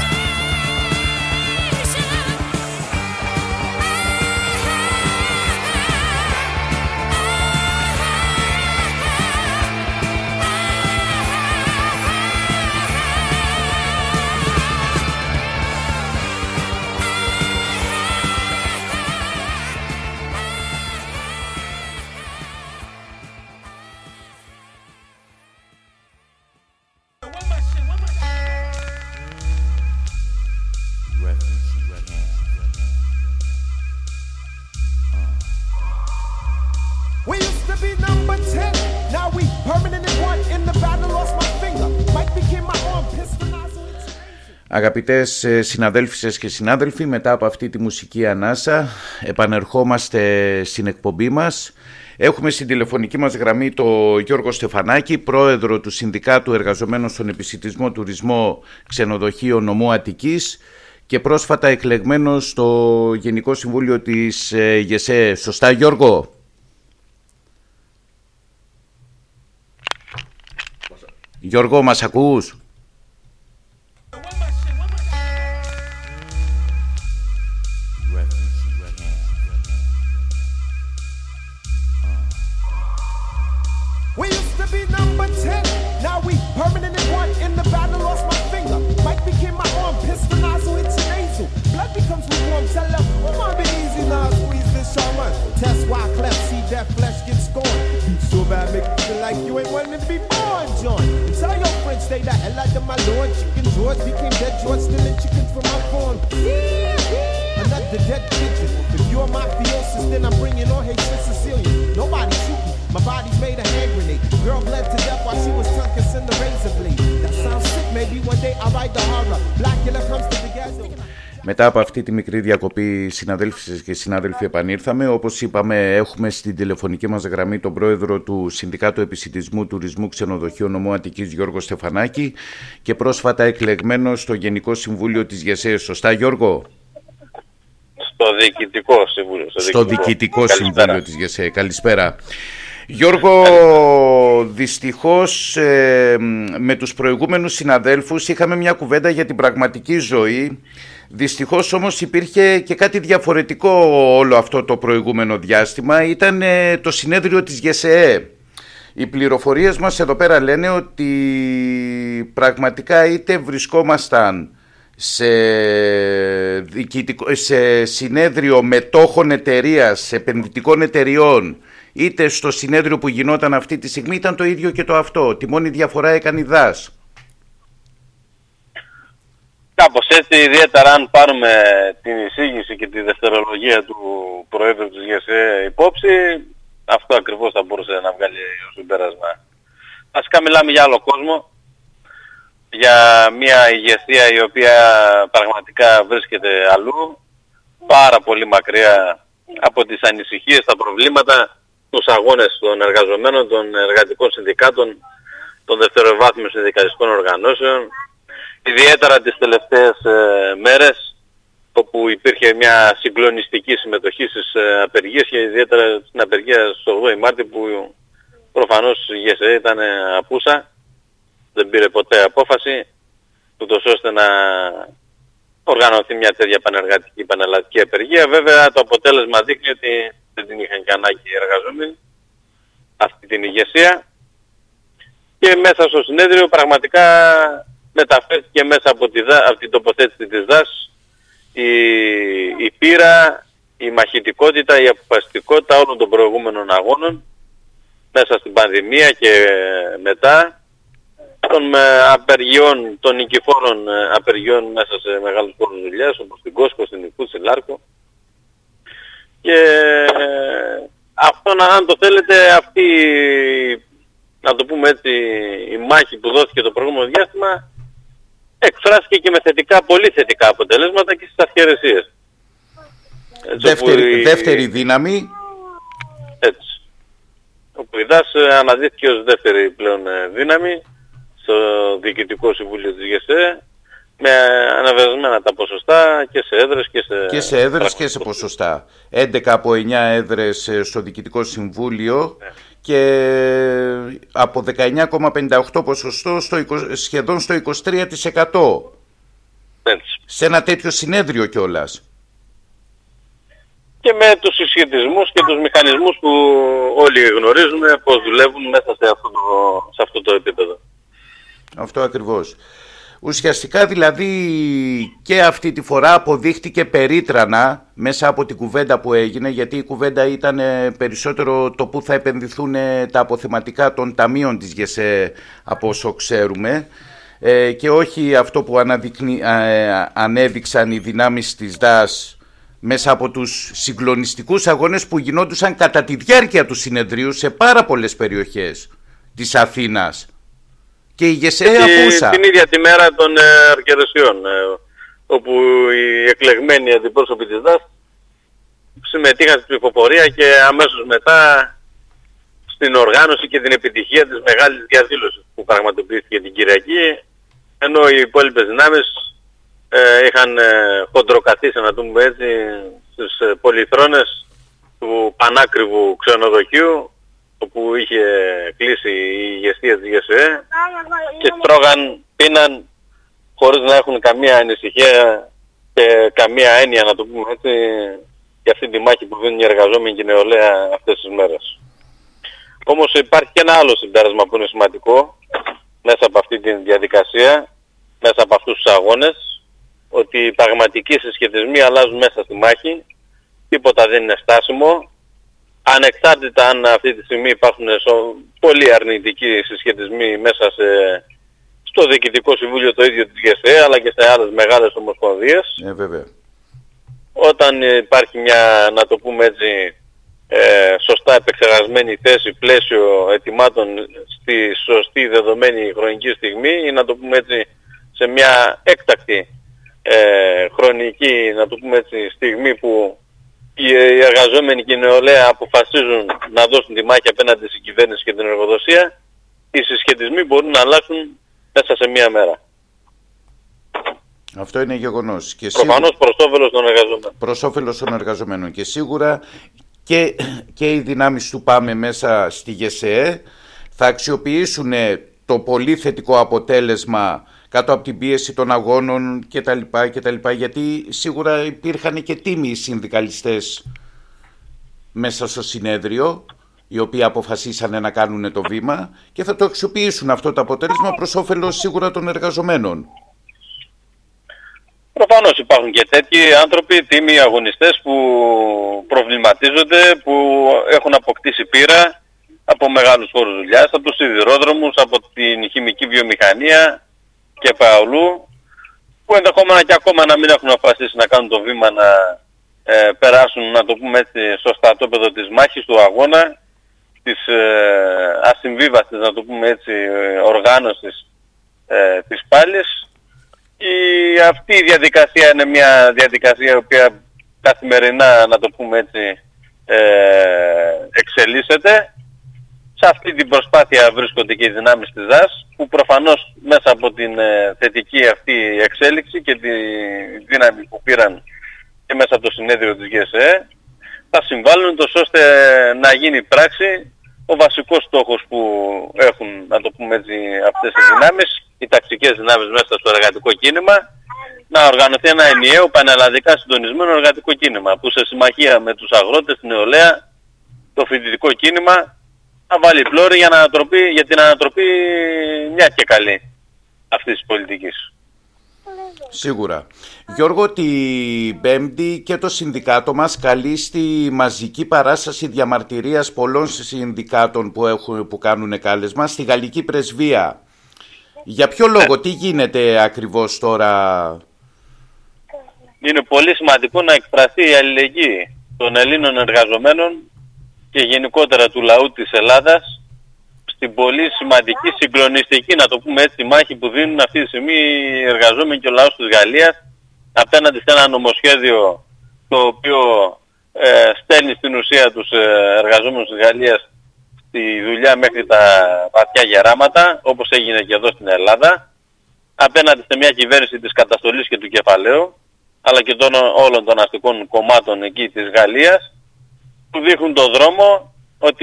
sensation. We used to be number 10, now we permanent in one. In the battle, lost my finger. Mike became my arm, pistol nozzle. Αγαπητές συναδέλφισες και συνάδελφοι, μετά από αυτή τη μουσική ανάσα επανερχόμαστε στην εκπομπή μας. Έχουμε στην τηλεφωνική μας γραμμή το Γιώργο Στεφανάκη, πρόεδρο του Συνδικάτου Εργαζομένων στον Επισιτισμό, Τουρισμό, Ξενοδοχείο Νομού Αττικής και πρόσφατα εκλεγμένος στο Γενικό Συμβούλιο της ΓΕΣΕ. Σωστά, Γιώργο? Γιώργο, μας ακούς? Test why cleft, see that flesh get scorned. Beat so bad, make you feel like you ain't wanting to be born, John. Tell your friends stay the hell out of my lord. Chicken George became dead George, stealing chickens from my farm. Another dead pigeon. If you're mafiosis, then I'm bringing on hatred Sicilian. Nobody shoot me. My body's made a hand grenade. Girl bled to death while she was tongue kissing the razor blade. That sounds sick. Maybe one day I'll write the horror. Blackula comes to the gas. Μετά από αυτή τη μικρή διακοπή, συναδέλφοι και συνάδελφοι, επανήρθαμε. Όπως είπαμε, έχουμε στην τηλεφωνική μας γραμμή τον πρόεδρο του Συνδικάτου Επισιτισμού Τουρισμού Ξενοδοχείων Νομού Αττικής, Γιώργο Στεφανάκη, και πρόσφατα εκλεγμένο στο Γενικό Συμβούλιο της ΓΕΣΕ. Σωστά, Γιώργο? Στο Διοικητικό Συμβούλιο. Στο Διοικητικό Συμβούλιο της ΓΕΣΕ. Καλησπέρα. Γιώργο, δυστυχώς με τους προηγούμενους συναδέλφους είχαμε μια κουβέντα για την πραγματική ζωή. Δυστυχώς όμως υπήρχε και κάτι διαφορετικό όλο αυτό το προηγούμενο διάστημα. Ήταν το συνέδριο της ΓΕΣΕ. Οι πληροφορίες μας εδώ πέρα λένε ότι πραγματικά είτε βρισκόμασταν σε συνέδριο μετόχων εταιρείας, επενδυτικών εταιριών, είτε στο συνέδριο που γινόταν αυτή τη στιγμή, ήταν το ίδιο και το αυτό. Τη μόνη διαφορά έκανε η ΔΑΣ. Κάπως έτσι, ιδιαίτερα αν πάρουμε την εισήγηση και τη δευτερολογία του Προέδρου της ΓΕΣΕ υπόψη, αυτό ακριβώς θα μπορούσε να βγάλει ως συμπέρασμα. Βασικά μιλάμε για άλλο κόσμο, για μια ηγεσία η οποία πραγματικά βρίσκεται αλλού, πάρα πολύ μακριά από τις ανησυχίες, τα προβλήματα, τους αγώνες των εργαζομένων, των εργατικών συνδικάτων, των δευτεροβάθμιων συνδικαλιστικών οργανώσεων, ιδιαίτερα τις τελευταίες μέρες, όπου υπήρχε μια συγκλονιστική συμμετοχή στις απεργίες και ιδιαίτερα στην απεργία στο 8 Μάρτη, που προφανώς η ΓΕΣΕ ήταν απούσα, δεν πήρε ποτέ απόφαση, ούτως ώστε να οργανωθεί μια τέτοια πανεργατική πανελλαδική απεργία. Βέβαια το αποτέλεσμα δείχνει ότι δεν την είχαν και ανάγκη οι εργαζόμενοι, αυτή την ηγεσία, και μέσα στο συνέδριο πραγματικά μεταφέρθηκε μέσα από την τοποθέτηση της ΔΑΣ η πείρα, η μαχητικότητα, η αποφασιστικότητα όλων των προηγούμενων αγώνων μέσα στην πανδημία και μετά, των απεργιών, των νικηφόρων απεργιών μέσα σε μεγάλους χώρους δουλειάς, όπως στην Κόσκο, στην Νικού, στην Λάρκο. Και αυτό, αν το θέλετε, αυτή, να το πούμε έτσι, η μάχη που δόθηκε το προηγούμενο διάστημα εκφράστηκε και με θετικά, πολύ θετικά αποτελέσματα και στις αυθαιρεσίες. Δεύτερη δύναμη. Έτσι. Όπου η ΔΑΣ αναδύθηκε ως δεύτερη πλέον δύναμη στο Διοικητικό Συμβούλιο της ΓΕΣΕ, με αναβασμένα τα ποσοστά και σε έδρες και σε ποσοστά. 11 από 9 έδρες στο Διοικητικό Συμβούλιο και από 19,58 ποσοστό σχεδόν στο 23%. Έτσι. Σε ένα τέτοιο συνέδριο κιόλας. Και με τους συσχετισμούς και τους μηχανισμούς που όλοι γνωρίζουμε πώς δουλεύουν μέσα σε αυτό το επίπεδο. Αυτό ακριβώς. Ουσιαστικά δηλαδή και αυτή τη φορά αποδείχτηκε περίτρανα μέσα από την κουβέντα που έγινε, γιατί η κουβέντα ήταν περισσότερο το που θα επενδυθούν τα αποθεματικά των ταμείων της ΓΕΣΕ από όσο ξέρουμε, και όχι αυτό που ανέδειξαν οι δυνάμεις της ΔΑΣ μέσα από τους συγκλονιστικούς αγώνες που γινόντουσαν κατά τη διάρκεια του συνεδρίου σε πάρα πολλές περιοχές της Αθήνας. Και η ΓΕΣΕ απούσα. Την ίδια τη μέρα των Αρκερεσιών, όπου οι εκλεγμένοι αντιπρόσωποι της ΔΑΣ συμμετείχαν στην ψηφοφορία και αμέσως μετά στην οργάνωση και την επιτυχία της μεγάλης διαδήλωσης που πραγματοποιήθηκε την Κυριακή, ενώ οι υπόλοιπες δυνάμεις είχαν χοντροκαθίσει, να το πούμε έτσι, στις πολυθρόνες του πανάκριβου ξενοδοχείου, όπου είχε κλείσει η ηγεσία της ΓΕΣΕ, και τρώγαν, πίναν χωρίς να έχουν καμία ανησυχία και καμία έννοια, να το πούμε έτσι, για αυτή τη μάχη που δίνουν οι εργαζόμενοι και η νεολαία αυτές τις μέρες. Όμως υπάρχει και ένα άλλο συμπέρασμα που είναι σημαντικό μέσα από αυτή τη διαδικασία, μέσα από αυτούς τους αγώνες, ότι οι πραγματικοί συσχετισμοί αλλάζουν μέσα στη μάχη, τίποτα δεν είναι στάσιμο, ανεξάρτητα αν αυτή τη στιγμή υπάρχουν πολύ αρνητικοί συσχετισμοί μέσα στο Διοικητικό Συμβούλιο το ίδιο της ΓΕΣΕ, αλλά και σε άλλες μεγάλες ομοσπονδίες. Βέβαια. Όταν υπάρχει μια, να το πούμε έτσι, σωστά επεξεργασμένη θέση, πλαίσιο ετοιμάτων στη σωστή δεδομένη χρονική στιγμή, ή να το πούμε έτσι σε μια έκτακτη χρονική, να το πούμε έτσι, στιγμή που οι εργαζόμενοι και η νεολαία αποφασίζουν να δώσουν τη μάχη απέναντι στην κυβέρνηση και την εργοδοσία, οι συσχετισμοί μπορούν να αλλάξουν μέσα σε μία μέρα. Αυτό είναι γεγονός. Προφανώς προς όφελος των εργαζομένων. Προς όφελος των εργαζομένων. Και σίγουρα και οι δυνάμεις του ΠΑΜΕ μέσα στη ΓΕΣΕΕ θα αξιοποιήσουν το πολύ θετικό αποτέλεσμα κάτω από την πίεση των αγώνων κτλ. Γιατί σίγουρα υπήρχαν και τίμιοι συνδικαλιστές μέσα στο συνέδριο, οι οποίοι αποφασίσανε να κάνουν το βήμα και θα το αξιοποιήσουν αυτό το αποτέλεσμα προς όφελος σίγουρα των εργαζομένων. Προφανώς υπάρχουν και τέτοιοι άνθρωποι, τίμιοι αγωνιστές που προβληματίζονται, που έχουν αποκτήσει πείρα από μεγάλους χώρους δουλειάς, από τους σιδηρόδρομους, από την χημική βιομηχανία και παολού, που ενδεχόμενα και ακόμα να μην έχουν αποφασίσει να κάνουν το βήμα να περάσουν, να το πούμε έτσι, στο στρατόπεδο της μάχης, του αγώνα, της ασυμβίβαστης, να το πούμε έτσι, οργάνωσης της πάλης. Αυτή η διαδικασία είναι μια διαδικασία η οποία καθημερινά, να το πούμε έτσι, εξελίσσεται. Σε αυτή την προσπάθεια βρίσκονται και οι δυνάμεις της ΔΑΣ, που προφανώς μέσα από την θετική αυτή εξέλιξη και τη δύναμη που πήραν και μέσα από το συνέδριο της ΓΕΣΕ θα συμβάλλουν τόσο ώστε να γίνει πράξη ο βασικός στόχος που έχουν, να το πούμε έτσι, αυτές οι δυνάμεις, οι ταξικές δυνάμεις μέσα στο εργατικό κίνημα, να οργανωθεί ένα ενιαίο πανελλαδικά συντονισμένο εργατικό κίνημα που σε συμμαχία με τους αγρότες, την νεολαία, το φοιτητικό κίνημα να βάλει πλώρη για την ανατροπή μια και καλή αυτής της πολιτικής. Σίγουρα. Γιώργο, την Πέμπτη και το συνδικάτο μας καλεί στη μαζική παράσταση διαμαρτυρίας πολλών συνδικάτων που κάνουν κάλεσμα στη Γαλλική Πρεσβεία. Για ποιο λόγο, τι γίνεται ακριβώς τώρα? Είναι πολύ σημαντικό να εκφραστεί η αλληλεγγύη των Ελλήνων εργαζομένων και γενικότερα του λαού της Ελλάδας στην πολύ σημαντική, συγκλονιστική, να το πούμε έτσι, μάχη που δίνουν αυτή τη στιγμή οι εργαζόμενοι και ο λαός της Γαλλίας απέναντι σε ένα νομοσχέδιο το οποίο στέλνει στην ουσία τους εργαζόμενους της Γαλλίας στη δουλειά μέχρι τα βαθιά γεράματα, όπως έγινε και εδώ στην Ελλάδα, απέναντι σε μια κυβέρνηση της καταστολής και του κεφαλαίου, αλλά και όλων των αστικών κομμάτων εκεί της Γαλλίας, που δείχνουν τον δρόμο ότι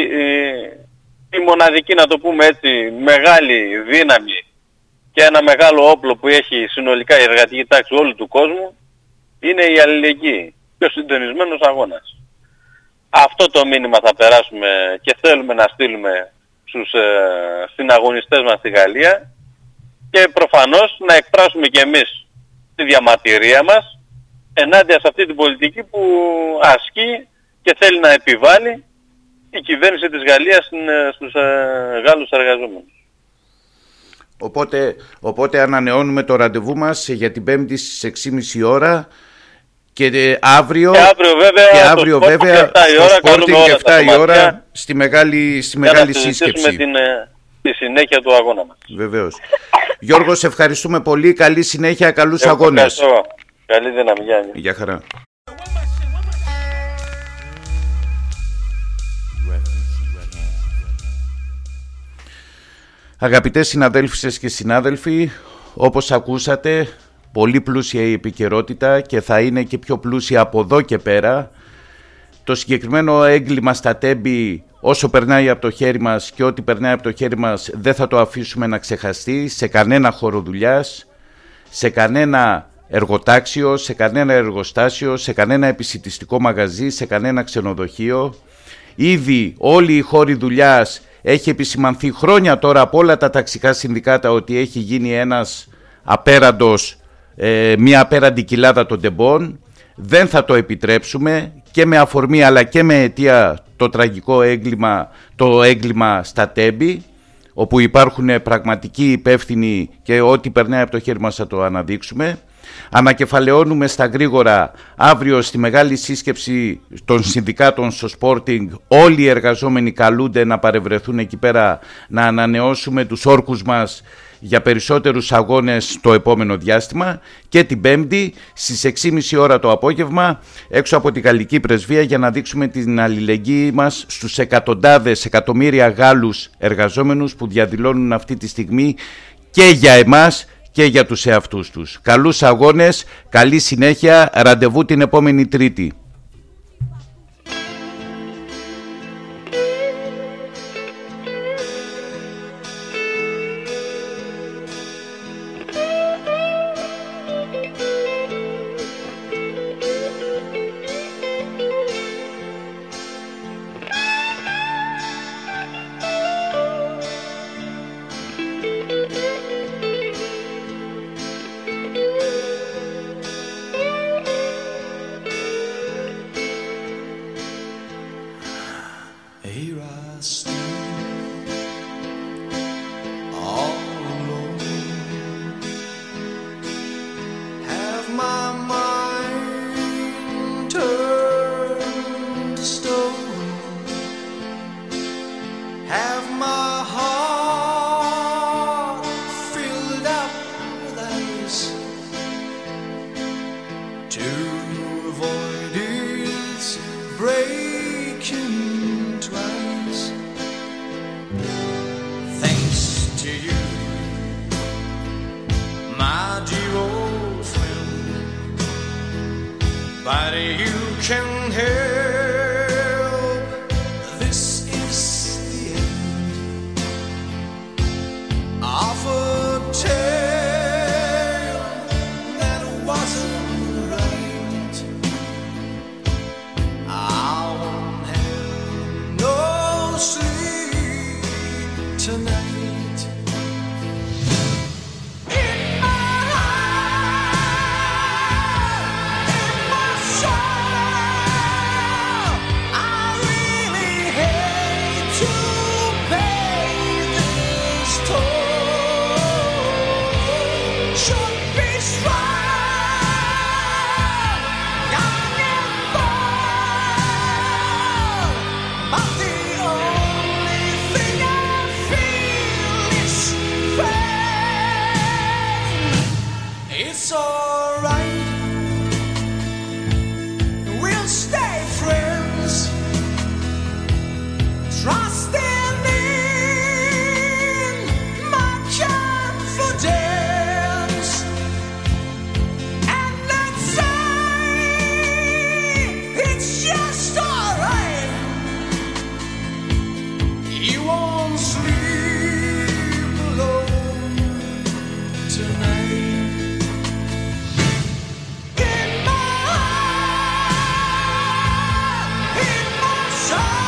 η μοναδική, να το πούμε έτσι, μεγάλη δύναμη και ένα μεγάλο όπλο που έχει συνολικά η εργατική τάξη όλου του κόσμου είναι η αλληλεγγύη και ο συντονισμένος αγώνας. Αυτό το μήνυμα θα περάσουμε και θέλουμε να στείλουμε στους συναγωνιστές μας στη Γαλλία και προφανώς να εκφράσουμε και εμείς τη διαμαρτυρία μας ενάντια σε αυτή την πολιτική που ασκεί και θέλει να επιβάλλει η κυβέρνηση της Γαλλίας στους Γάλλους εργαζόμενους. Οπότε ανανεώνουμε το ραντεβού μας για την Πέμπτη στις 6.30 ώρα και αύριο βέβαια στο Sporting 7 η ώρα στη μεγάλη σύσκεψη. Τη συνέχεια του αγώνα μας. Βεβαίως. Γιώργο, σε ευχαριστούμε πολύ. Καλή συνέχεια, καλούς αγώνες. Καλή δύναμη. Γεια χαρά. Αγαπητές συναδέλφισες και συνάδελφοι, όπως ακούσατε, πολύ πλούσια η επικαιρότητα και θα είναι και πιο πλούσια από εδώ και πέρα. Το συγκεκριμένο έγκλημα στα Τέμπη, όσο περνάει από το χέρι μας και ό,τι περνάει από το χέρι μας, δεν θα το αφήσουμε να ξεχαστεί σε κανένα χώρο δουλειάς, σε κανένα εργοτάξιο, σε κανένα εργοστάσιο, σε κανένα επισιτιστικό μαγαζί, σε κανένα ξενοδοχείο. Ήδη όλοι οι χώροι δουλειάς έχει επισημανθεί χρόνια τώρα από όλα τα ταξικά συνδικάτα ότι έχει γίνει μια απέραντη κοιλάδα των τεμπών. Δεν θα το επιτρέψουμε και με αφορμή αλλά και με αιτία το τραγικό έγκλημα, το έγκλημα στα Τέμπη, όπου υπάρχουν πραγματικοί υπεύθυνοι και ό,τι περνάει από το χέρι μας θα το αναδείξουμε. Ανακεφαλαιώνουμε στα γρήγορα αύριο στη μεγάλη σύσκεψη των συνδικάτων στο Sporting. Όλοι οι εργαζόμενοι καλούνται να παρευρεθούν εκεί πέρα, να ανανεώσουμε τους όρκους μας για περισσότερους αγώνες το επόμενο διάστημα. Και την Πέμπτη στις 6.30 ώρα το απόγευμα έξω από τη Γαλλική Πρεσβεία για να δείξουμε την αλληλεγγύη μας στους εκατοντάδες εκατομμύρια Γάλλους εργαζόμενους που διαδηλώνουν αυτή τη στιγμή και για εμάς και για τους εαυτούς τους. Καλούς αγώνες, καλή συνέχεια, ραντεβού την επόμενη Τρίτη. Shine!